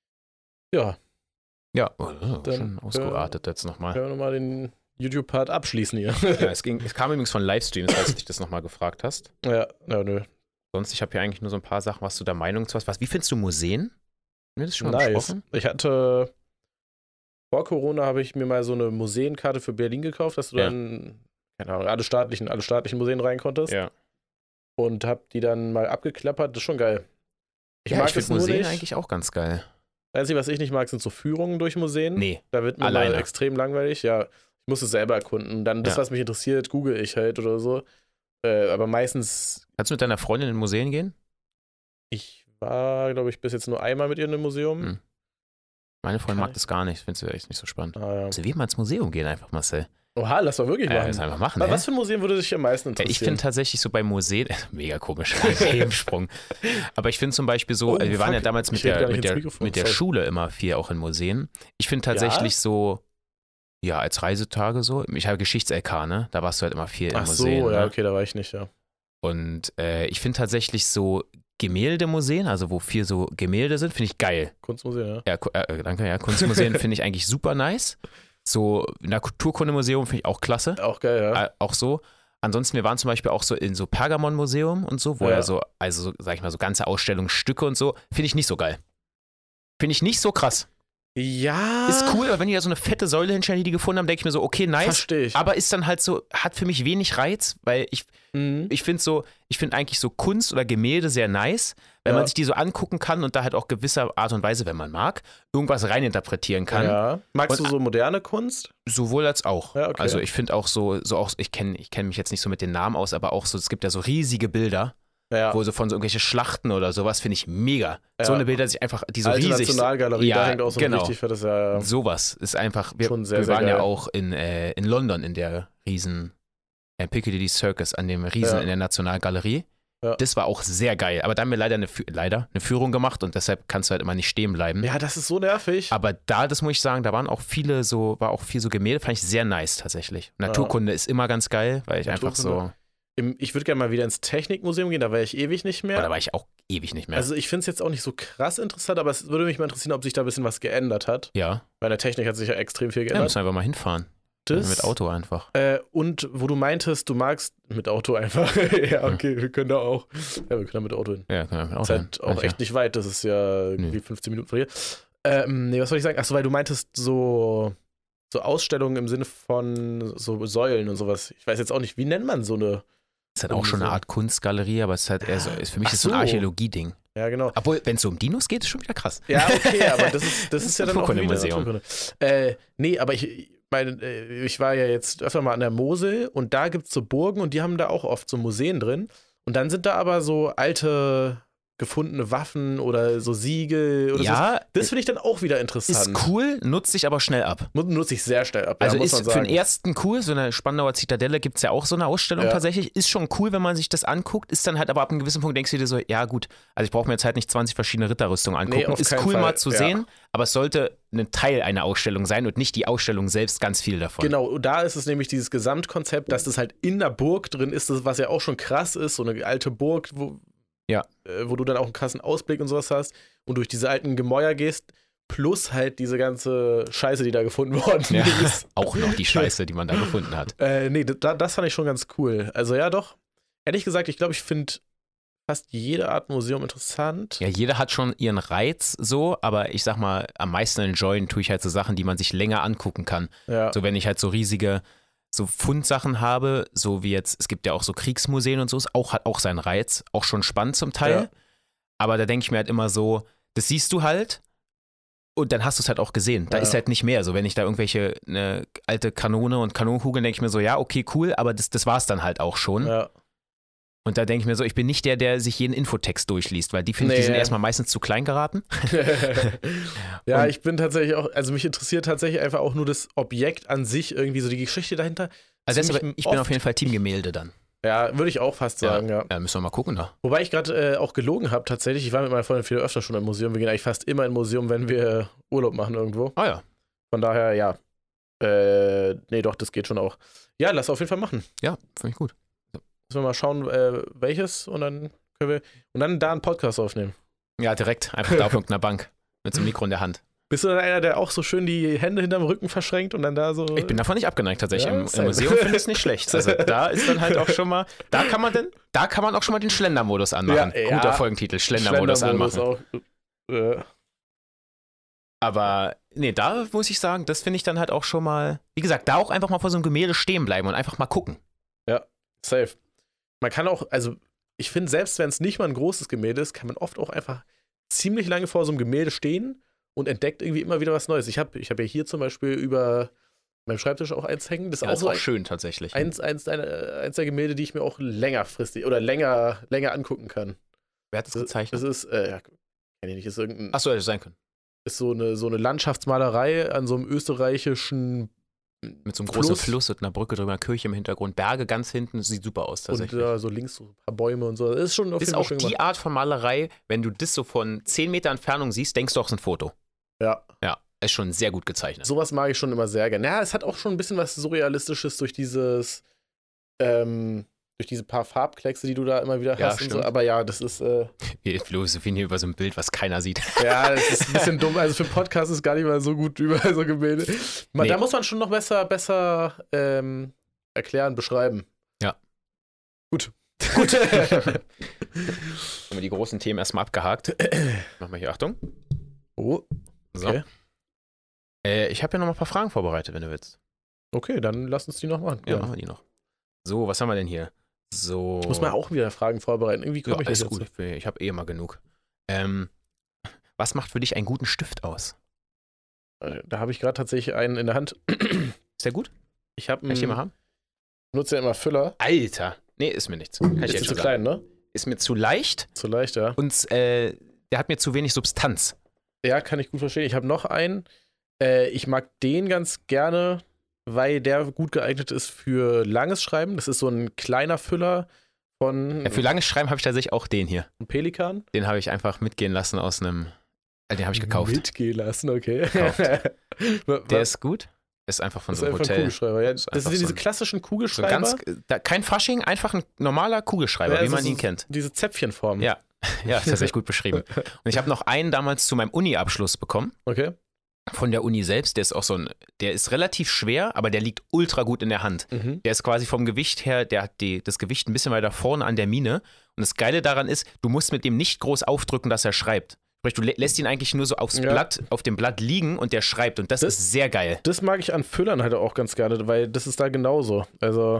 [SPEAKER 1] Ja,
[SPEAKER 2] Ja, oh, oh,
[SPEAKER 1] Dann,
[SPEAKER 2] schon ausgeartet jetzt nochmal.
[SPEAKER 1] können wir nochmal den YouTube-Part abschließen hier.
[SPEAKER 2] Ja, es, ging, es kam übrigens von Livestreams, falls du dich das nochmal gefragt hast.
[SPEAKER 1] ja, ja, nö.
[SPEAKER 2] Sonst, ich habe hier eigentlich nur so ein paar Sachen, was du der Meinung zu hast. Was, wie findest du Museen? Haben wir das schon mal
[SPEAKER 1] Nice.
[SPEAKER 2] besprochen?
[SPEAKER 1] Ich hatte vor Corona habe ich mir mal so eine Museenkarte für Berlin gekauft, dass du
[SPEAKER 2] Ja.
[SPEAKER 1] dann, keine Ahnung, alle staatlichen, alle staatlichen Museen rein konntest.
[SPEAKER 2] Ja.
[SPEAKER 1] Und hab die dann mal abgeklappert. Das ist schon geil. Ich
[SPEAKER 2] ja,
[SPEAKER 1] mag
[SPEAKER 2] ich finde
[SPEAKER 1] es nur
[SPEAKER 2] Museen
[SPEAKER 1] nicht.
[SPEAKER 2] eigentlich auch ganz geil.
[SPEAKER 1] Das Einzige, was ich nicht mag, sind so Führungen durch Museen.
[SPEAKER 2] Nee,
[SPEAKER 1] Da wird mir
[SPEAKER 2] alleine.
[SPEAKER 1] mal extrem langweilig. Ja, ich muss es selber erkunden. Dann das,
[SPEAKER 2] Ja.
[SPEAKER 1] was mich interessiert, google ich halt oder so. Äh, aber meistens,
[SPEAKER 2] Kannst du mit deiner Freundin in Museen gehen?
[SPEAKER 1] ich war, glaube ich, bis jetzt nur einmal mit ihr in einem Museum.
[SPEAKER 2] Hm. Meine Freundin
[SPEAKER 1] Kann
[SPEAKER 2] mag das gar nicht, finde sie echt nicht so spannend.
[SPEAKER 1] Ah, ja.
[SPEAKER 2] Also wir mal ins Museum gehen einfach, Marcel.
[SPEAKER 1] Oha, lass mal wirklich
[SPEAKER 2] Ja,
[SPEAKER 1] machen.
[SPEAKER 2] das einfach machen,
[SPEAKER 1] Aber
[SPEAKER 2] hä?
[SPEAKER 1] was für ein Museum würde dich am meisten
[SPEAKER 2] Ja,
[SPEAKER 1] interessieren?
[SPEAKER 2] ich finde tatsächlich so bei Museen, mega komisch, Themensprung. Aber ich finde zum Beispiel so,
[SPEAKER 1] Oh,
[SPEAKER 2] also wir waren
[SPEAKER 1] fuck.
[SPEAKER 2] ja damals mit
[SPEAKER 1] Ich red
[SPEAKER 2] der,
[SPEAKER 1] gar nicht
[SPEAKER 2] mit
[SPEAKER 1] ins
[SPEAKER 2] der,
[SPEAKER 1] Mikrofon,
[SPEAKER 2] mit der
[SPEAKER 1] sorry.
[SPEAKER 2] Schule immer viel auch in Museen. Ich finde tatsächlich so, ja, als Reisetage so, ich habe Geschichts-L K, ne? Da warst du halt immer viel in
[SPEAKER 1] Ach so,
[SPEAKER 2] Museen.
[SPEAKER 1] ja,
[SPEAKER 2] Ne?
[SPEAKER 1] okay, da war ich nicht, ja.
[SPEAKER 2] Und äh, ich finde tatsächlich so Gemäldemuseen, also wo viel so Gemälde sind, finde ich geil.
[SPEAKER 1] Kunstmuseum, ja.
[SPEAKER 2] Ja, Ku- äh, danke, ja. Kunstmuseen finde ich eigentlich super nice. So, Naturkundemuseum finde ich auch klasse.
[SPEAKER 1] Auch geil, ja.
[SPEAKER 2] Äh, auch so. Ansonsten, wir waren zum Beispiel auch so in so Pergamon-Museum und so, wo
[SPEAKER 1] Ja.
[SPEAKER 2] ja so, also so, sag ich mal, so ganze Ausstellungsstücke und so, finde ich nicht so geil. Finde ich nicht so krass.
[SPEAKER 1] Ja.
[SPEAKER 2] Ist cool, aber wenn die da so eine fette Säule hinstellen, die die gefunden haben, denke ich mir so, okay, nice.
[SPEAKER 1] Verstehe ich.
[SPEAKER 2] Aber ist dann halt so, hat für mich wenig Reiz, weil ich,
[SPEAKER 1] Mhm.
[SPEAKER 2] ich finde so, ich finde eigentlich so Kunst oder Gemälde sehr nice, wenn
[SPEAKER 1] Ja.
[SPEAKER 2] man sich die so angucken kann und da halt auch gewisser Art und Weise, wenn man mag, irgendwas reininterpretieren kann.
[SPEAKER 1] Ja. Magst
[SPEAKER 2] Und-
[SPEAKER 1] du so moderne Kunst?
[SPEAKER 2] Sowohl als auch.
[SPEAKER 1] Ja, okay.
[SPEAKER 2] Also ich finde auch so, so auch, ich kenne ich kenn mich jetzt nicht so mit den Namen aus, aber auch so, es gibt ja so riesige Bilder,
[SPEAKER 1] Ja.
[SPEAKER 2] wo so von so irgendwelche Schlachten oder sowas, finde ich mega.
[SPEAKER 1] Ja.
[SPEAKER 2] So eine Bilder, die sich einfach, die so
[SPEAKER 1] Alte
[SPEAKER 2] riesig sind.
[SPEAKER 1] Nationalgalerie,
[SPEAKER 2] Ja,
[SPEAKER 1] da hängt auch so
[SPEAKER 2] genau.
[SPEAKER 1] ein richtig fettes, ja.
[SPEAKER 2] Sowas ist einfach, wir,
[SPEAKER 1] Schon sehr,
[SPEAKER 2] wir
[SPEAKER 1] sehr
[SPEAKER 2] waren ja
[SPEAKER 1] geil.
[SPEAKER 2] auch in, äh, in London in der riesen äh, Piccadilly Circus, an dem Riesen
[SPEAKER 1] Ja.
[SPEAKER 2] in der Nationalgalerie.
[SPEAKER 1] Ja.
[SPEAKER 2] Das war auch sehr geil, aber da haben wir leider eine, Fü- leider eine Führung gemacht und deshalb kannst du halt immer nicht stehen bleiben.
[SPEAKER 1] Ja, das ist so nervig.
[SPEAKER 2] Aber da, das muss ich sagen, da waren auch viele so, war auch viel so Gemälde, fand ich sehr nice tatsächlich. Naturkunde ist immer ganz geil, weil ich einfach so,
[SPEAKER 1] Naturkunde. Im, ich würde gerne mal wieder ins Technikmuseum gehen, da war ich ewig nicht mehr.
[SPEAKER 2] oh, da war ich auch ewig nicht mehr.
[SPEAKER 1] Also ich finde es jetzt auch nicht so krass interessant, aber es würde mich mal interessieren, ob sich da ein bisschen was geändert hat.
[SPEAKER 2] ja,
[SPEAKER 1] Bei der Technik hat sich ja extrem viel
[SPEAKER 2] ja,
[SPEAKER 1] geändert.
[SPEAKER 2] müssen wir einfach mal hinfahren.
[SPEAKER 1] Das-
[SPEAKER 2] Mit Auto einfach.
[SPEAKER 1] Äh, und wo du meintest, du magst mit Auto einfach. Ja, okay, wir können da auch. Ja, wir können da mit Auto hin.
[SPEAKER 2] Ja, können wir mit
[SPEAKER 1] Das
[SPEAKER 2] Auto
[SPEAKER 1] ist halt
[SPEAKER 2] hin.
[SPEAKER 1] auch
[SPEAKER 2] Manche.
[SPEAKER 1] echt nicht weit, das ist ja
[SPEAKER 2] Nee.
[SPEAKER 1] wie fünfzehn Minuten von hier. Ähm, nee, was soll ich sagen? Achso, weil du meintest so, so Ausstellungen im Sinne von so Säulen und sowas. Ich weiß jetzt auch nicht, wie nennt man so eine.
[SPEAKER 2] Ist halt auch schon eine Art Kunstgalerie, aber es ist halt eher so, ist für mich
[SPEAKER 1] Ach
[SPEAKER 2] ist so ein
[SPEAKER 1] so.
[SPEAKER 2] Archäologie-Ding.
[SPEAKER 1] Ja, genau.
[SPEAKER 2] Obwohl, wenn es so um Dinos geht, ist schon wieder krass.
[SPEAKER 1] Ja, okay, aber das ist, das ist ja dann auch wieder
[SPEAKER 2] Naturkundemuseum.
[SPEAKER 1] Naturkunde. Äh, nee, aber ich meine, äh, ich war ja jetzt öfter mal an der Mosel und da gibt es so Burgen und die haben da auch oft so Museen drin. Und dann sind da aber so alte gefundene Waffen oder so Siegel oder so.
[SPEAKER 2] Ja,
[SPEAKER 1] Das finde ich dann auch wieder interessant.
[SPEAKER 2] ist cool, nutzt sich aber schnell ab.
[SPEAKER 1] Mu- Nutze ich sehr schnell ab.
[SPEAKER 2] Also
[SPEAKER 1] ja, muss
[SPEAKER 2] ist
[SPEAKER 1] man
[SPEAKER 2] für
[SPEAKER 1] sagen.
[SPEAKER 2] den ersten cool, so eine Spandauer Zitadelle gibt es ja auch so eine Ausstellung
[SPEAKER 1] Ja.
[SPEAKER 2] tatsächlich. Ist schon cool, wenn man sich das anguckt. Ist dann halt aber ab einem gewissen Punkt denkst du dir so, ja gut, also ich brauche mir jetzt halt nicht zwanzig verschiedene Ritterrüstungen angucken.
[SPEAKER 1] Nee, auf
[SPEAKER 2] ist
[SPEAKER 1] keinen
[SPEAKER 2] cool
[SPEAKER 1] Fall.
[SPEAKER 2] mal zu
[SPEAKER 1] Ja.
[SPEAKER 2] sehen, aber es sollte ein Teil einer Ausstellung sein und nicht die Ausstellung selbst ganz viel davon.
[SPEAKER 1] Genau, und da ist es nämlich dieses Gesamtkonzept, dass das halt in der Burg drin ist, das, was ja auch schon krass ist, so eine alte Burg, wo,
[SPEAKER 2] Ja.
[SPEAKER 1] äh, wo du dann auch einen krassen Ausblick und sowas hast und durch diese alten Gemäuer gehst, plus halt diese ganze Scheiße, die da gefunden worden
[SPEAKER 2] Ja,
[SPEAKER 1] ist.
[SPEAKER 2] auch noch die Scheiße, die man da gefunden hat.
[SPEAKER 1] Äh, nee, da, das fand ich schon ganz cool. Also ja, doch. Ehrlich gesagt, ich glaube, ich finde fast jede Art Museum interessant.
[SPEAKER 2] Ja, jeder hat schon ihren Reiz so, aber ich sag mal, am meisten enjoyen tue ich halt so Sachen, die man sich länger angucken kann.
[SPEAKER 1] Ja.
[SPEAKER 2] So, wenn ich halt so riesige so Fundsachen habe, so wie jetzt, es gibt ja auch so Kriegsmuseen und so, ist auch, hat auch seinen Reiz, auch schon spannend zum Teil.
[SPEAKER 1] Ja.
[SPEAKER 2] Aber da denke ich mir halt immer so, das siehst du halt und dann hast du es halt auch gesehen. Da
[SPEAKER 1] Ja.
[SPEAKER 2] ist halt nicht mehr. So, wenn ich da irgendwelche eine alte Kanone und Kanonenkugeln, denke ich mir so, ja, okay, cool, aber das, das war es dann halt auch schon.
[SPEAKER 1] Ja.
[SPEAKER 2] Und da denke ich mir so, ich bin nicht der, der sich jeden Infotext durchliest, weil die finde ich, die
[SPEAKER 1] Nee.
[SPEAKER 2] sind erstmal meistens zu klein geraten.
[SPEAKER 1] Ja,
[SPEAKER 2] Und-
[SPEAKER 1] ich bin tatsächlich auch, also mich interessiert tatsächlich einfach auch nur das Objekt an sich, irgendwie so die Geschichte dahinter.
[SPEAKER 2] Also
[SPEAKER 1] Ziemlich
[SPEAKER 2] deshalb, ich bin
[SPEAKER 1] oft-
[SPEAKER 2] auf jeden Fall Team Gemälde dann.
[SPEAKER 1] Ja, würde ich auch fast sagen, ja.
[SPEAKER 2] Ja, müssen wir mal gucken da.
[SPEAKER 1] Wobei ich gerade äh, auch gelogen habe tatsächlich. Ich war mit meiner Freundin viel öfter schon im Museum. Wir gehen eigentlich fast immer im Museum, wenn wir Urlaub machen irgendwo.
[SPEAKER 2] Ah ja,
[SPEAKER 1] Von daher, ja. Äh, nee, doch, das geht schon auch. Ja, lass auf jeden Fall machen.
[SPEAKER 2] ja, finde ich gut.
[SPEAKER 1] Müssen wir mal schauen, äh, welches und dann können wir und dann da einen Podcast aufnehmen.
[SPEAKER 2] Ja, direkt, einfach da auf irgendeiner Bank mit so einem Mikro in der Hand.
[SPEAKER 1] Bist du dann einer, der auch so schön die Hände hinterm Rücken verschränkt und dann da so.
[SPEAKER 2] Ich bin davon nicht abgeneigt tatsächlich.
[SPEAKER 1] Ja,
[SPEAKER 2] Im,
[SPEAKER 1] same.
[SPEAKER 2] Im Museum finde ich es nicht schlecht. Also da ist dann halt auch schon mal, da kann man denn, da kann man auch schon mal den Schlendermodus anmachen.
[SPEAKER 1] Ja, ja.
[SPEAKER 2] Guter Folgentitel, Schlendermodus
[SPEAKER 1] Schlendermodus
[SPEAKER 2] anmachen.
[SPEAKER 1] auch. Äh,
[SPEAKER 2] Aber nee, da muss ich sagen, das finde ich dann halt auch schon mal, wie gesagt, da auch einfach mal vor so einem Gemälde stehen bleiben und einfach mal gucken.
[SPEAKER 1] safe. Man kann auch, also ich finde, selbst wenn es nicht mal ein großes Gemälde ist, kann man oft auch einfach ziemlich lange vor so einem Gemälde stehen und entdeckt irgendwie immer wieder was Neues. Ich habe ich hab ja hier zum Beispiel über meinem Schreibtisch auch eins hängen. Das ist
[SPEAKER 2] Ja,
[SPEAKER 1] auch
[SPEAKER 2] ist
[SPEAKER 1] so
[SPEAKER 2] auch
[SPEAKER 1] ein,
[SPEAKER 2] schön tatsächlich.
[SPEAKER 1] eins, eins, deiner, eins der Gemälde, die ich mir auch längerfristig oder länger, länger angucken kann.
[SPEAKER 2] Wer hat das
[SPEAKER 1] Das,
[SPEAKER 2] gezeichnet?
[SPEAKER 1] das ist, äh, ja, kenn ich nicht, ist irgendein,
[SPEAKER 2] Achso, hätte sein können.
[SPEAKER 1] ist so eine, so eine Landschaftsmalerei an so einem österreichischen
[SPEAKER 2] Mit so einem großen
[SPEAKER 1] Fluss.
[SPEAKER 2] Fluss und einer Brücke drüber, einer Kirche im Hintergrund, Berge ganz hinten, das sieht super aus
[SPEAKER 1] und
[SPEAKER 2] tatsächlich.
[SPEAKER 1] ja, so links so ein paar Bäume und so. Das ist schon auf
[SPEAKER 2] Das ist
[SPEAKER 1] jeden Fall
[SPEAKER 2] auch
[SPEAKER 1] schön
[SPEAKER 2] die
[SPEAKER 1] gemacht.
[SPEAKER 2] Art von Malerei, wenn du das so von zehn Meter Entfernung siehst, denkst du auch, es ist ein Foto.
[SPEAKER 1] Ja.
[SPEAKER 2] Ja, ist schon sehr gut gezeichnet.
[SPEAKER 1] Sowas mag ich schon immer sehr gerne. Ja, es hat auch schon ein bisschen was Surrealistisches durch dieses, ähm, durch diese paar Farbkleckse, die du da immer wieder
[SPEAKER 2] Ja,
[SPEAKER 1] hast und so.
[SPEAKER 2] stimmt.
[SPEAKER 1] Aber ja, das ist, äh,
[SPEAKER 2] Wir philosophieren hier über so ein Bild, was keiner sieht.
[SPEAKER 1] ja, das ist ein bisschen dumm. Also für einen Podcast ist gar nicht mal so gut über so Gemälde. Man,
[SPEAKER 2] Nee.
[SPEAKER 1] Da muss man schon noch besser, besser ähm, erklären, beschreiben.
[SPEAKER 2] Ja.
[SPEAKER 1] Gut.
[SPEAKER 2] Gut. Haben wir die großen Themen erstmal abgehakt. Machen wir hier, Achtung.
[SPEAKER 1] Oh,
[SPEAKER 2] So.
[SPEAKER 1] Okay.
[SPEAKER 2] Äh, ich habe ja noch mal ein paar Fragen vorbereitet, wenn du willst.
[SPEAKER 1] okay, dann lass uns die noch machen.
[SPEAKER 2] Ja, machen wir die noch. So, was haben wir denn hier? So.
[SPEAKER 1] Ich muss mal auch wieder Fragen vorbereiten. Irgendwie
[SPEAKER 2] Ja,
[SPEAKER 1] komme ich
[SPEAKER 2] ist
[SPEAKER 1] nicht
[SPEAKER 2] gut.
[SPEAKER 1] dazu.
[SPEAKER 2] Ich, ich habe eh immer genug. Ähm, was macht für dich einen guten Stift aus?
[SPEAKER 1] Äh, Da habe ich gerade tatsächlich einen in der Hand.
[SPEAKER 2] Ist der gut?
[SPEAKER 1] Ich habe
[SPEAKER 2] Kann ich den mal haben?
[SPEAKER 1] nutze ja immer Füller.
[SPEAKER 2] Alter. Nee, ist mir nichts. Kann ich
[SPEAKER 1] Ist
[SPEAKER 2] jetzt
[SPEAKER 1] zu
[SPEAKER 2] schon sagen.
[SPEAKER 1] klein, ne?
[SPEAKER 2] Ist mir zu leicht
[SPEAKER 1] Zu leicht, ja.
[SPEAKER 2] und äh, der hat mir zu wenig Substanz.
[SPEAKER 1] Ja, kann ich gut verstehen. Ich habe noch einen. Äh, ich mag den ganz gerne, weil der gut geeignet ist für langes Schreiben. Das ist so ein kleiner Füller von
[SPEAKER 2] Ja, für langes Schreiben habe ich tatsächlich auch den hier.
[SPEAKER 1] einem Pelikan.
[SPEAKER 2] Den habe ich einfach mitgehen lassen aus einem. Äh, den habe ich gekauft.
[SPEAKER 1] Mitgehen lassen, okay.
[SPEAKER 2] Gekauft.
[SPEAKER 1] Wa-
[SPEAKER 2] Der ist gut. Ist einfach von
[SPEAKER 1] das
[SPEAKER 2] so
[SPEAKER 1] ist
[SPEAKER 2] einem
[SPEAKER 1] einfach ein
[SPEAKER 2] Hotel.
[SPEAKER 1] Kugelschreiber. Ja,
[SPEAKER 2] ist
[SPEAKER 1] das
[SPEAKER 2] einfach
[SPEAKER 1] sind diese
[SPEAKER 2] so ein-
[SPEAKER 1] klassischen
[SPEAKER 2] So
[SPEAKER 1] Kugelschreiber.
[SPEAKER 2] ganz, da, kein Fasching, einfach ein normaler Kugelschreiber,
[SPEAKER 1] Ja,
[SPEAKER 2] wie
[SPEAKER 1] also
[SPEAKER 2] man
[SPEAKER 1] so-
[SPEAKER 2] ihn kennt.
[SPEAKER 1] Diese Zäpfchenform.
[SPEAKER 2] Ja. Ja, ist tatsächlich gut beschrieben. Und ich habe noch einen damals zu meinem Uni-Abschluss bekommen.
[SPEAKER 1] Okay.
[SPEAKER 2] Von der Uni selbst. Der ist auch so ein. Der ist relativ schwer, aber der liegt ultra gut in der Hand.
[SPEAKER 1] Mhm.
[SPEAKER 2] Der ist quasi vom Gewicht her, der hat die, das Gewicht ein bisschen weiter vorne an der Mine. Und das Geile daran ist, du musst mit dem nicht groß aufdrücken, dass er schreibt. Sprich, du lä lässt ihn eigentlich nur so aufs
[SPEAKER 1] Ja.
[SPEAKER 2] Blatt, auf dem Blatt liegen und der schreibt. Und das,
[SPEAKER 1] Das-
[SPEAKER 2] ist sehr geil.
[SPEAKER 1] Das mag ich an Füllern halt auch ganz gerne, weil das ist da genauso. Also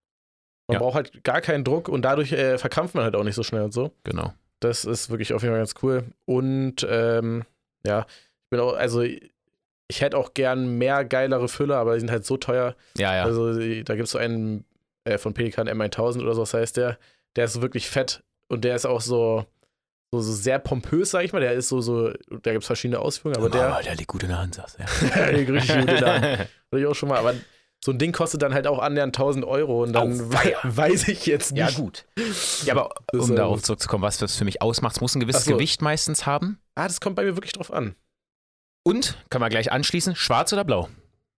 [SPEAKER 1] man
[SPEAKER 2] Ja.
[SPEAKER 1] braucht halt gar keinen Druck und dadurch äh, verkrampft man halt auch nicht so schnell und so.
[SPEAKER 2] Genau.
[SPEAKER 1] Das ist wirklich auf jeden Fall ganz cool. Und ähm, ja, ich bin auch, also ich hätte auch gern mehr geilere Füller, aber die sind halt so teuer.
[SPEAKER 2] Ja, ja.
[SPEAKER 1] Also die, da gibt es so einen äh, von Pelikan M tausend oder so, das heißt der, der ist wirklich fett und der ist auch so, so, so sehr pompös, sag ich mal. Der ist so, so, da gibt es verschiedene Ausführungen, aber der,
[SPEAKER 2] oh, der liegt gut in der Hand, sagst du.
[SPEAKER 1] der liegt richtig gut in der Hand. Hatte ich auch schon mal, aber so ein Ding kostet dann halt auch annähernd tausend Euro und dann
[SPEAKER 2] Au, weia.
[SPEAKER 1] weiß ich jetzt nicht.
[SPEAKER 2] Ja, gut. Ja, aber
[SPEAKER 1] Das,
[SPEAKER 2] um
[SPEAKER 1] äh,
[SPEAKER 2] darauf zurückzukommen, was das für mich ausmacht, es muss ein gewisses
[SPEAKER 1] Ach so.
[SPEAKER 2] Gewicht meistens haben.
[SPEAKER 1] Ah, das kommt bei mir wirklich drauf an.
[SPEAKER 2] Und, kann man gleich anschließen, schwarz oder blau?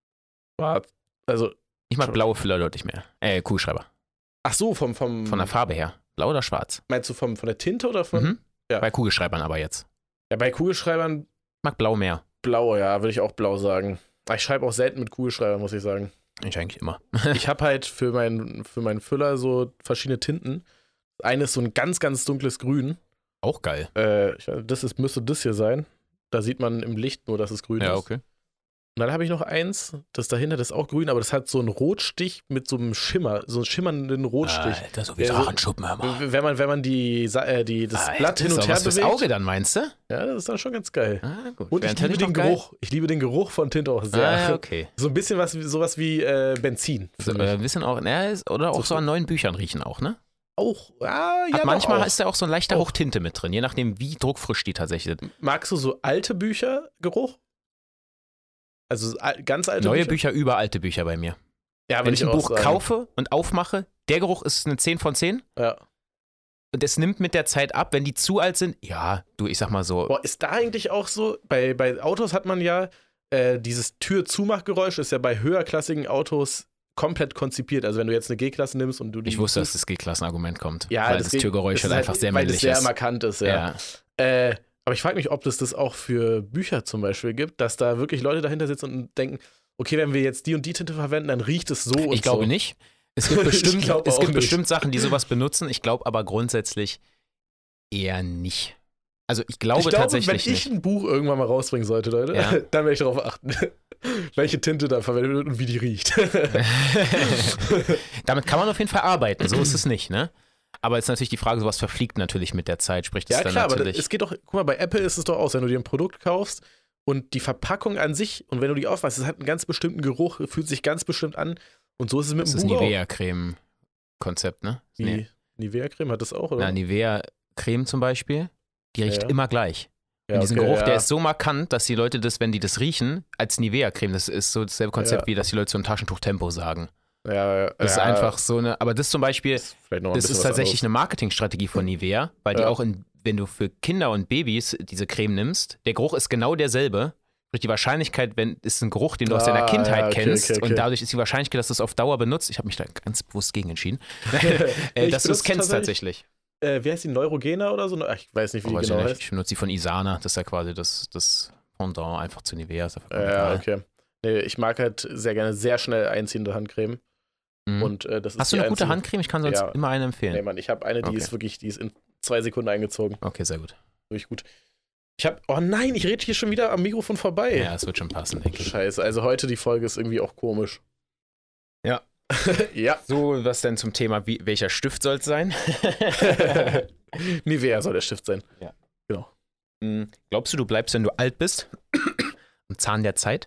[SPEAKER 1] War- Also,
[SPEAKER 2] Ich mag
[SPEAKER 1] Schwarz.
[SPEAKER 2] blaue Füller deutlich mehr. Äh, Kugelschreiber.
[SPEAKER 1] ach so, vom, vom
[SPEAKER 2] Von der Farbe her. Blau oder schwarz?
[SPEAKER 1] meinst du vom, von der Tinte oder von?
[SPEAKER 2] Mhm.
[SPEAKER 1] Ja.
[SPEAKER 2] Bei Kugelschreibern aber jetzt.
[SPEAKER 1] Ja, bei Kugelschreibern
[SPEAKER 2] Ich mag blau mehr.
[SPEAKER 1] blau, ja, würde ich auch blau sagen. Aber ich schreibe auch selten mit Kugelschreibern, muss ich sagen.
[SPEAKER 2] Ich eigentlich immer.
[SPEAKER 1] Ich habe halt für, mein, für meinen Füller so verschiedene Tinten. Eine ist so ein ganz, ganz dunkles Grün.
[SPEAKER 2] Auch geil.
[SPEAKER 1] Äh, ich, weiß, das ist, müsste das hier sein. Da sieht man im Licht nur, dass es grün ist. Und dann habe ich noch eins, das dahinter, das ist auch grün, aber das hat so einen Rotstich mit so einem Schimmer, so einen schimmernden Rotstich.
[SPEAKER 2] Alter, so
[SPEAKER 1] wie Ja, so-
[SPEAKER 2] Drachenschuppen, hör mal.
[SPEAKER 1] Wenn man, wenn man die, Sa- äh, die, das
[SPEAKER 2] Alter,
[SPEAKER 1] Blatt hin
[SPEAKER 2] ist
[SPEAKER 1] und
[SPEAKER 2] doch
[SPEAKER 1] her
[SPEAKER 2] was fürs
[SPEAKER 1] bewegt,
[SPEAKER 2] Auge dann, meinst du?
[SPEAKER 1] ja, das ist dann schon ganz geil.
[SPEAKER 2] Ah, gut.
[SPEAKER 1] Und ich
[SPEAKER 2] Wäre
[SPEAKER 1] liebe
[SPEAKER 2] natürlich
[SPEAKER 1] den
[SPEAKER 2] noch geil.
[SPEAKER 1] Geruch. Ich liebe den Geruch von Tinte auch sehr.
[SPEAKER 2] Ah, ja, okay.
[SPEAKER 1] So ein bisschen was, wie- sowas wie äh, Benzin.
[SPEAKER 2] So,
[SPEAKER 1] Für
[SPEAKER 2] äh,
[SPEAKER 1] mich.
[SPEAKER 2] ein bisschen auch, na, ist- oder auch
[SPEAKER 1] So-
[SPEAKER 2] so an neuen Büchern riechen auch, ne?
[SPEAKER 1] Auch, ja, ja.
[SPEAKER 2] Hat
[SPEAKER 1] aber
[SPEAKER 2] manchmal
[SPEAKER 1] auch.
[SPEAKER 2] ist da auch so ein leichter
[SPEAKER 1] Auch.
[SPEAKER 2] Hauch Tinte mit drin, je nachdem, wie druckfrisch die tatsächlich sind.
[SPEAKER 1] Magst du so alte Bücher Geruch? Also al- ganz alte
[SPEAKER 2] Neue
[SPEAKER 1] Bücher?
[SPEAKER 2] Bücher über alte Bücher bei mir.
[SPEAKER 1] Ja,
[SPEAKER 2] Wenn
[SPEAKER 1] würde
[SPEAKER 2] ich ein
[SPEAKER 1] auch
[SPEAKER 2] Buch
[SPEAKER 1] sagen.
[SPEAKER 2] kaufe und aufmache, der Geruch ist eine zehn von zehn
[SPEAKER 1] Ja.
[SPEAKER 2] und es nimmt mit der Zeit ab, wenn die zu alt sind. Ja, du, ich sag mal so,
[SPEAKER 1] Boah, ist da eigentlich auch so? Bei, bei Autos hat man ja äh, dieses Tür-Zumach-Geräusch, ist ja bei höherklassigen Autos komplett konzipiert. Also wenn du jetzt eine G-Klasse nimmst und du die.
[SPEAKER 2] ich wusste, dass das G-Klassenargument kommt.
[SPEAKER 1] Ja,
[SPEAKER 2] weil das,
[SPEAKER 1] G-
[SPEAKER 2] Türgeräusch
[SPEAKER 1] das
[SPEAKER 2] halt
[SPEAKER 1] ist
[SPEAKER 2] einfach sehr
[SPEAKER 1] weil
[SPEAKER 2] männlich
[SPEAKER 1] das sehr
[SPEAKER 2] ist.
[SPEAKER 1] markant ist, ja.
[SPEAKER 2] Ja.
[SPEAKER 1] Äh, aber ich frage mich, ob das das auch für Bücher zum Beispiel gibt, dass da wirklich Leute dahinter sitzen und denken, okay, wenn wir jetzt die und die Tinte verwenden, dann riecht es so und
[SPEAKER 2] Ich glaube
[SPEAKER 1] so.
[SPEAKER 2] nicht. Es gibt
[SPEAKER 1] Ich
[SPEAKER 2] bestimmt,
[SPEAKER 1] glaub
[SPEAKER 2] es
[SPEAKER 1] auch
[SPEAKER 2] gibt
[SPEAKER 1] nicht.
[SPEAKER 2] bestimmt Sachen, die sowas benutzen. Ich glaube aber grundsätzlich eher nicht. Also ich glaube,
[SPEAKER 1] Ich glaube,
[SPEAKER 2] tatsächlich
[SPEAKER 1] wenn ich
[SPEAKER 2] nicht.
[SPEAKER 1] ein Buch irgendwann mal rausbringen sollte, Leute,
[SPEAKER 2] Ja.
[SPEAKER 1] dann werde ich darauf achten, welche Tinte da verwendet wird und wie die riecht.
[SPEAKER 2] Damit kann man auf jeden Fall arbeiten, so ist es nicht, ne? Aber es ist natürlich die Frage, sowas verfliegt natürlich mit der Zeit, sprich das
[SPEAKER 1] Ja,
[SPEAKER 2] dann
[SPEAKER 1] klar, aber
[SPEAKER 2] natürlich.
[SPEAKER 1] das, es geht doch, guck mal, bei Apple ist es doch aus, wenn du dir ein Produkt kaufst und die Verpackung an sich, und wenn du die aufmachst, es hat einen ganz bestimmten Geruch, fühlt sich ganz bestimmt an. Und so ist es mit
[SPEAKER 2] das
[SPEAKER 1] dem
[SPEAKER 2] ist
[SPEAKER 1] Buch auch.
[SPEAKER 2] Nivea-Creme-Konzept, ne?
[SPEAKER 1] Wie,
[SPEAKER 2] Nee.
[SPEAKER 1] Nivea-Creme hat das auch, oder?
[SPEAKER 2] Na, Nivea-Creme zum Beispiel, die riecht
[SPEAKER 1] Ja.
[SPEAKER 2] immer gleich.
[SPEAKER 1] ja,
[SPEAKER 2] Und diesen
[SPEAKER 1] okay,
[SPEAKER 2] Geruch,
[SPEAKER 1] ja.
[SPEAKER 2] der ist so markant, dass die Leute das, wenn die das riechen, als Nivea-Creme, das ist so dasselbe Konzept,
[SPEAKER 1] Ja.
[SPEAKER 2] wie dass die Leute so ein Taschentuch Tempo sagen.
[SPEAKER 1] Ja, ja,
[SPEAKER 2] Das ist
[SPEAKER 1] ja,
[SPEAKER 2] einfach so eine, aber das zum Beispiel,
[SPEAKER 1] ist vielleicht noch ein
[SPEAKER 2] das
[SPEAKER 1] bisschen
[SPEAKER 2] ist
[SPEAKER 1] was
[SPEAKER 2] tatsächlich
[SPEAKER 1] anderes.
[SPEAKER 2] eine Marketingstrategie von Nivea, weil die
[SPEAKER 1] Ja.
[SPEAKER 2] auch, in, wenn du für Kinder und Babys diese Creme nimmst, der Geruch ist genau derselbe. Sprich, die Wahrscheinlichkeit, wenn ist ein Geruch, den du aus
[SPEAKER 1] Ah,
[SPEAKER 2] deiner Kindheit
[SPEAKER 1] ja, okay,
[SPEAKER 2] kennst,
[SPEAKER 1] okay, okay.
[SPEAKER 2] und dadurch ist die Wahrscheinlichkeit, dass du es auf Dauer benutzt, ich habe mich da ganz bewusst gegen entschieden, äh,
[SPEAKER 1] Ich
[SPEAKER 2] dass du es
[SPEAKER 1] benutze
[SPEAKER 2] kennst tatsächlich.
[SPEAKER 1] Äh, wie heißt die, Neurogena oder so? Ach, ich weiß nicht, wie
[SPEAKER 2] Oh,
[SPEAKER 1] die
[SPEAKER 2] weiß
[SPEAKER 1] genau
[SPEAKER 2] ich, nicht.
[SPEAKER 1] heißt.
[SPEAKER 2] ich benutze die von Isana, das ist ja quasi das, das Pendant einfach zu Nivea. Ist einfach
[SPEAKER 1] Ja,
[SPEAKER 2] egal.
[SPEAKER 1] okay. Nee, ich mag halt sehr gerne sehr schnell einziehende Handcreme.
[SPEAKER 2] Mhm.
[SPEAKER 1] Und, äh, das ist
[SPEAKER 2] Hast du
[SPEAKER 1] die
[SPEAKER 2] eine gute
[SPEAKER 1] einzige-
[SPEAKER 2] Handcreme? Ich kann sonst
[SPEAKER 1] Ja.
[SPEAKER 2] immer eine empfehlen.
[SPEAKER 1] Nee, Mann, ich habe eine, die
[SPEAKER 2] Okay.
[SPEAKER 1] ist wirklich, die ist in zwei Sekunden eingezogen.
[SPEAKER 2] Okay, sehr gut.
[SPEAKER 1] Wirklich gut. Ich habe, oh nein, ich rede hier schon wieder am Mikrofon vorbei.
[SPEAKER 2] Ja, es wird schon passen, denke ich.
[SPEAKER 1] Scheiße, also heute die Folge ist irgendwie auch komisch.
[SPEAKER 2] Ja.
[SPEAKER 1] ja.
[SPEAKER 2] So, was denn zum Thema, wie, welcher Stift soll es sein?
[SPEAKER 1] Nivea soll der Stift sein.
[SPEAKER 2] Hm, Glaubst du, du bleibst, wenn du alt bist, am Zahn der Zeit?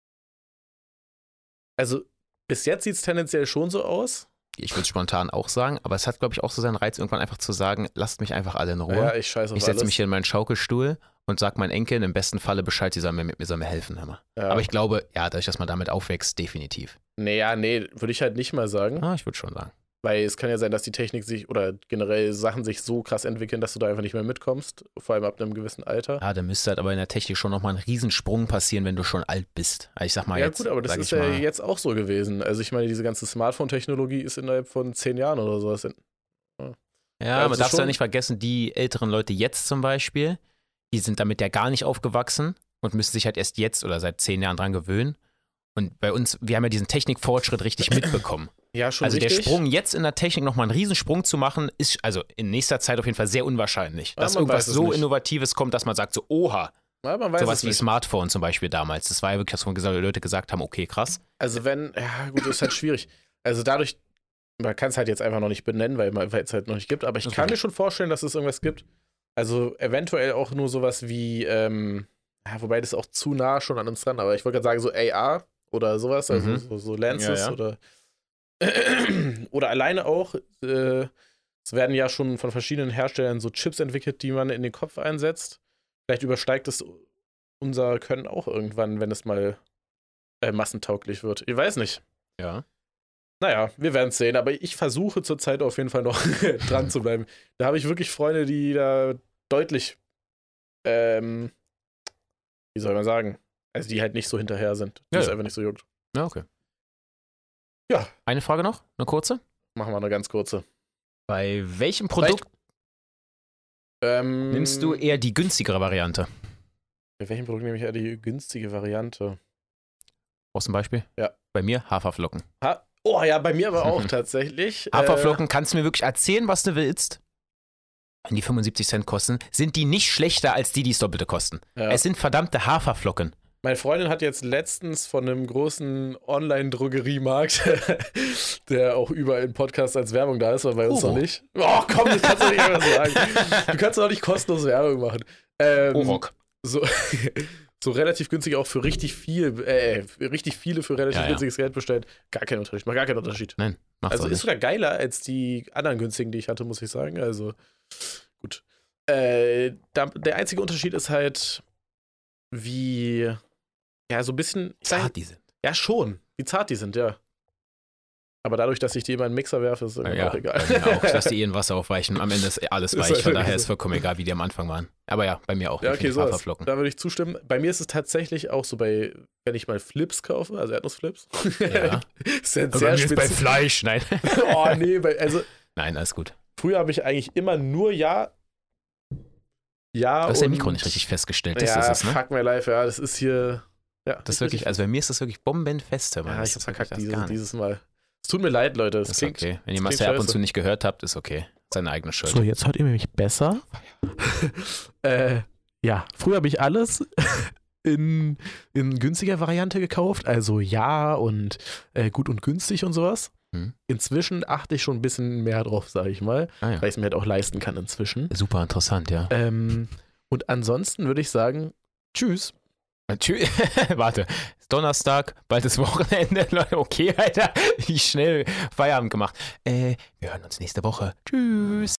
[SPEAKER 1] Also, bis jetzt sieht es tendenziell schon so aus.
[SPEAKER 2] Ich würde spontan auch sagen, aber es hat, glaube ich, auch so seinen Reiz, irgendwann einfach zu sagen, lasst mich einfach alle in Ruhe.
[SPEAKER 1] Ja, ich scheiße auf
[SPEAKER 2] ich setze
[SPEAKER 1] alles.
[SPEAKER 2] mich hier in meinen Schaukelstuhl und sag meinen Enkeln im besten Falle Bescheid, sie sollen mir, mir, soll mir helfen. Hör mal.
[SPEAKER 1] Ja.
[SPEAKER 2] Aber ich glaube, ja, dadurch, dass man damit aufwächst, definitiv.
[SPEAKER 1] Nee, ja, nee, würde ich halt nicht mal sagen.
[SPEAKER 2] Ah, ich würde schon sagen.
[SPEAKER 1] Weil es kann ja sein, dass die Technik sich oder generell Sachen sich so krass entwickeln, dass du da einfach nicht mehr mitkommst. Vor allem ab einem gewissen Alter.
[SPEAKER 2] Ja, da müsste halt aber in der Technik schon nochmal ein Riesensprung passieren, wenn du schon alt bist. Also ich sag mal
[SPEAKER 1] Ja,
[SPEAKER 2] jetzt,
[SPEAKER 1] gut, aber das
[SPEAKER 2] sag
[SPEAKER 1] ist
[SPEAKER 2] ich
[SPEAKER 1] ja
[SPEAKER 2] mal,
[SPEAKER 1] jetzt auch so gewesen. Also, ich meine, diese ganze Smartphone-Technologie ist innerhalb von zehn Jahren oder sowas.
[SPEAKER 2] Ja,
[SPEAKER 1] Also
[SPEAKER 2] man darf
[SPEAKER 1] schon-
[SPEAKER 2] ja nicht vergessen, die älteren Leute jetzt zum Beispiel, die sind damit ja gar nicht aufgewachsen und müssen sich halt erst jetzt oder seit zehn Jahren dran gewöhnen. Und bei uns, wir haben ja diesen Technikfortschritt richtig mitbekommen.
[SPEAKER 1] Ja, schon
[SPEAKER 2] Also der
[SPEAKER 1] richtig.
[SPEAKER 2] Sprung jetzt in der Technik nochmal einen Riesensprung zu machen, ist also in nächster Zeit auf jeden Fall sehr unwahrscheinlich.
[SPEAKER 1] Ja,
[SPEAKER 2] Dass
[SPEAKER 1] man
[SPEAKER 2] irgendwas
[SPEAKER 1] weiß es
[SPEAKER 2] so
[SPEAKER 1] nicht.
[SPEAKER 2] Innovatives kommt, dass man sagt so, oha,
[SPEAKER 1] Ja, man weiß
[SPEAKER 2] sowas
[SPEAKER 1] es
[SPEAKER 2] wie
[SPEAKER 1] nicht.
[SPEAKER 2] Smartphone zum Beispiel damals. Das war ja wirklich, dass man gesagt, Leute gesagt haben, okay, krass.
[SPEAKER 1] Also, wenn, ja, gut, das ist halt schwierig. Also, dadurch, man kann es halt jetzt einfach noch nicht benennen, weil man- weil es halt noch nicht gibt. Aber ich
[SPEAKER 2] Das
[SPEAKER 1] kann
[SPEAKER 2] ist
[SPEAKER 1] mir schon vorstellen, dass es irgendwas gibt. Also, eventuell auch nur sowas wie, ähm, ja, wobei das auch zu nah schon an uns dran, aber ich wollte gerade sagen, so A R oder sowas, also
[SPEAKER 2] Mhm.
[SPEAKER 1] so, so Lenses
[SPEAKER 2] Ja, ja.
[SPEAKER 1] oder oder alleine auch, äh, es werden ja schon von verschiedenen Herstellern so Chips entwickelt, die man in den Kopf einsetzt. Vielleicht übersteigt es unser Können auch irgendwann, wenn es mal äh, massentauglich wird. Ich weiß nicht.
[SPEAKER 2] Ja.
[SPEAKER 1] Naja, wir werden es sehen, aber ich versuche zurzeit auf jeden Fall noch dran zu bleiben. Da habe ich wirklich Freunde, die da deutlich, ähm, wie soll man sagen, also die halt nicht so hinterher sind, die
[SPEAKER 2] Ja,
[SPEAKER 1] es
[SPEAKER 2] ja.
[SPEAKER 1] einfach nicht so juckt.
[SPEAKER 2] Ja, okay.
[SPEAKER 1] Ja.
[SPEAKER 2] Eine Frage noch, eine kurze.
[SPEAKER 1] Machen wir eine ganz kurze.
[SPEAKER 2] Bei welchem Produkt
[SPEAKER 1] Ähm,
[SPEAKER 2] nimmst du eher die günstigere Variante?
[SPEAKER 1] Bei welchem Produkt nehme ich eher die günstige Variante?
[SPEAKER 2] Brauchst du ein Beispiel?
[SPEAKER 1] Ja.
[SPEAKER 2] Bei mir Haferflocken.
[SPEAKER 1] Ha oh ja, bei mir aber auch tatsächlich.
[SPEAKER 2] Haferflocken, kannst du mir wirklich erzählen, was du willst? Wenn die fünfundsiebzig Cent kosten, sind die nicht schlechter als die, die es doppelte kosten.
[SPEAKER 1] Äh, ja.
[SPEAKER 2] Es sind verdammte Haferflocken.
[SPEAKER 1] Meine Freundin hat jetzt letztens von einem großen Online-Drogeriemarkt, der auch überall im Podcast als Werbung da ist, aber bei uns
[SPEAKER 2] Oro.
[SPEAKER 1] noch nicht. Oh, komm, das kannst du nicht einfach sagen. Du kannst doch nicht kostenlos Werbung machen. Ähm,
[SPEAKER 2] Orok.
[SPEAKER 1] so, so relativ günstig auch für richtig viel, äh, für richtig viele für relativ
[SPEAKER 2] Ja, ja.
[SPEAKER 1] günstiges Geld bestellt. Gar keinen Unterschied, macht gar keinen Unterschied.
[SPEAKER 2] Nein, macht's
[SPEAKER 1] Also
[SPEAKER 2] auch
[SPEAKER 1] ist
[SPEAKER 2] nicht.
[SPEAKER 1] sogar geiler als die anderen günstigen, die ich hatte, muss ich sagen. Also, gut. Äh, da, der einzige Unterschied ist halt, wie, ja, so ein bisschen, ich sag,
[SPEAKER 2] Zart die sind.
[SPEAKER 1] ja schon, wie zart die sind, ja. Aber dadurch, dass ich die immer in den Mixer werfe, ist irgendwie
[SPEAKER 2] Ja,
[SPEAKER 1] auch egal.
[SPEAKER 2] bei mir auch. Ich lasse die eh in Wasser aufweichen. Am Ende ist alles
[SPEAKER 1] Ist
[SPEAKER 2] weich.
[SPEAKER 1] halt
[SPEAKER 2] Von daher
[SPEAKER 1] wirklich
[SPEAKER 2] ist
[SPEAKER 1] so.
[SPEAKER 2] vollkommen egal, wie die am Anfang waren. Aber ja, bei mir auch.
[SPEAKER 1] Ja, okay,
[SPEAKER 2] definitiv
[SPEAKER 1] so.
[SPEAKER 2] Haferflocken.
[SPEAKER 1] Da würde ich zustimmen. Bei mir ist es tatsächlich auch so bei, wenn ich mal Flips kaufe, also Erdnussflips.
[SPEAKER 2] Ja.
[SPEAKER 1] ist ja
[SPEAKER 2] Aber
[SPEAKER 1] sehr
[SPEAKER 2] bei mir ist bei
[SPEAKER 1] spitz.
[SPEAKER 2] Fleisch. Nein.
[SPEAKER 1] Oh, nee, bei, also
[SPEAKER 2] Nein, alles gut.
[SPEAKER 1] früher habe ich eigentlich immer nur Ja. Ja.
[SPEAKER 2] Du hast dein
[SPEAKER 1] und-
[SPEAKER 2] Mikro nicht richtig festgestellt. Das
[SPEAKER 1] ja,
[SPEAKER 2] ist es, ne?
[SPEAKER 1] fuck my life, ja, das ist hier. Ja,
[SPEAKER 2] Das ist wirklich, also bei mir ist das wirklich bombenfest. Hör mal.
[SPEAKER 1] ja,
[SPEAKER 2] Das
[SPEAKER 1] ich
[SPEAKER 2] ist
[SPEAKER 1] hab
[SPEAKER 2] wirklich
[SPEAKER 1] verkackt
[SPEAKER 2] das
[SPEAKER 1] dieses,
[SPEAKER 2] gar nicht.
[SPEAKER 1] dieses Mal. Es tut mir leid, Leute. Es
[SPEAKER 2] Das ist
[SPEAKER 1] klingt.
[SPEAKER 2] okay. Wenn ihr
[SPEAKER 1] das
[SPEAKER 2] Marcel
[SPEAKER 1] klingt
[SPEAKER 2] ab und
[SPEAKER 1] scheiße.
[SPEAKER 2] zu nicht gehört habt, ist okay. Seine eigene Schuld.
[SPEAKER 1] So, jetzt hört ihr mich besser. äh, ja, früher habe ich alles in, in günstiger Variante gekauft. Also ja und äh, gut und günstig und sowas.
[SPEAKER 2] Hm.
[SPEAKER 1] Inzwischen achte ich schon ein bisschen mehr drauf, sage ich mal,
[SPEAKER 2] Ah, ja.
[SPEAKER 1] weil ich es mir halt auch leisten kann inzwischen.
[SPEAKER 2] Super interessant, ja.
[SPEAKER 1] Ähm, und ansonsten würde ich sagen, tschüss.
[SPEAKER 2] Tschüss. Warte, ist Donnerstag, bald ist Wochenende. Leute, okay, Alter, wie schnell Feierabend gemacht. Äh, wir hören uns nächste Woche. Tschüss.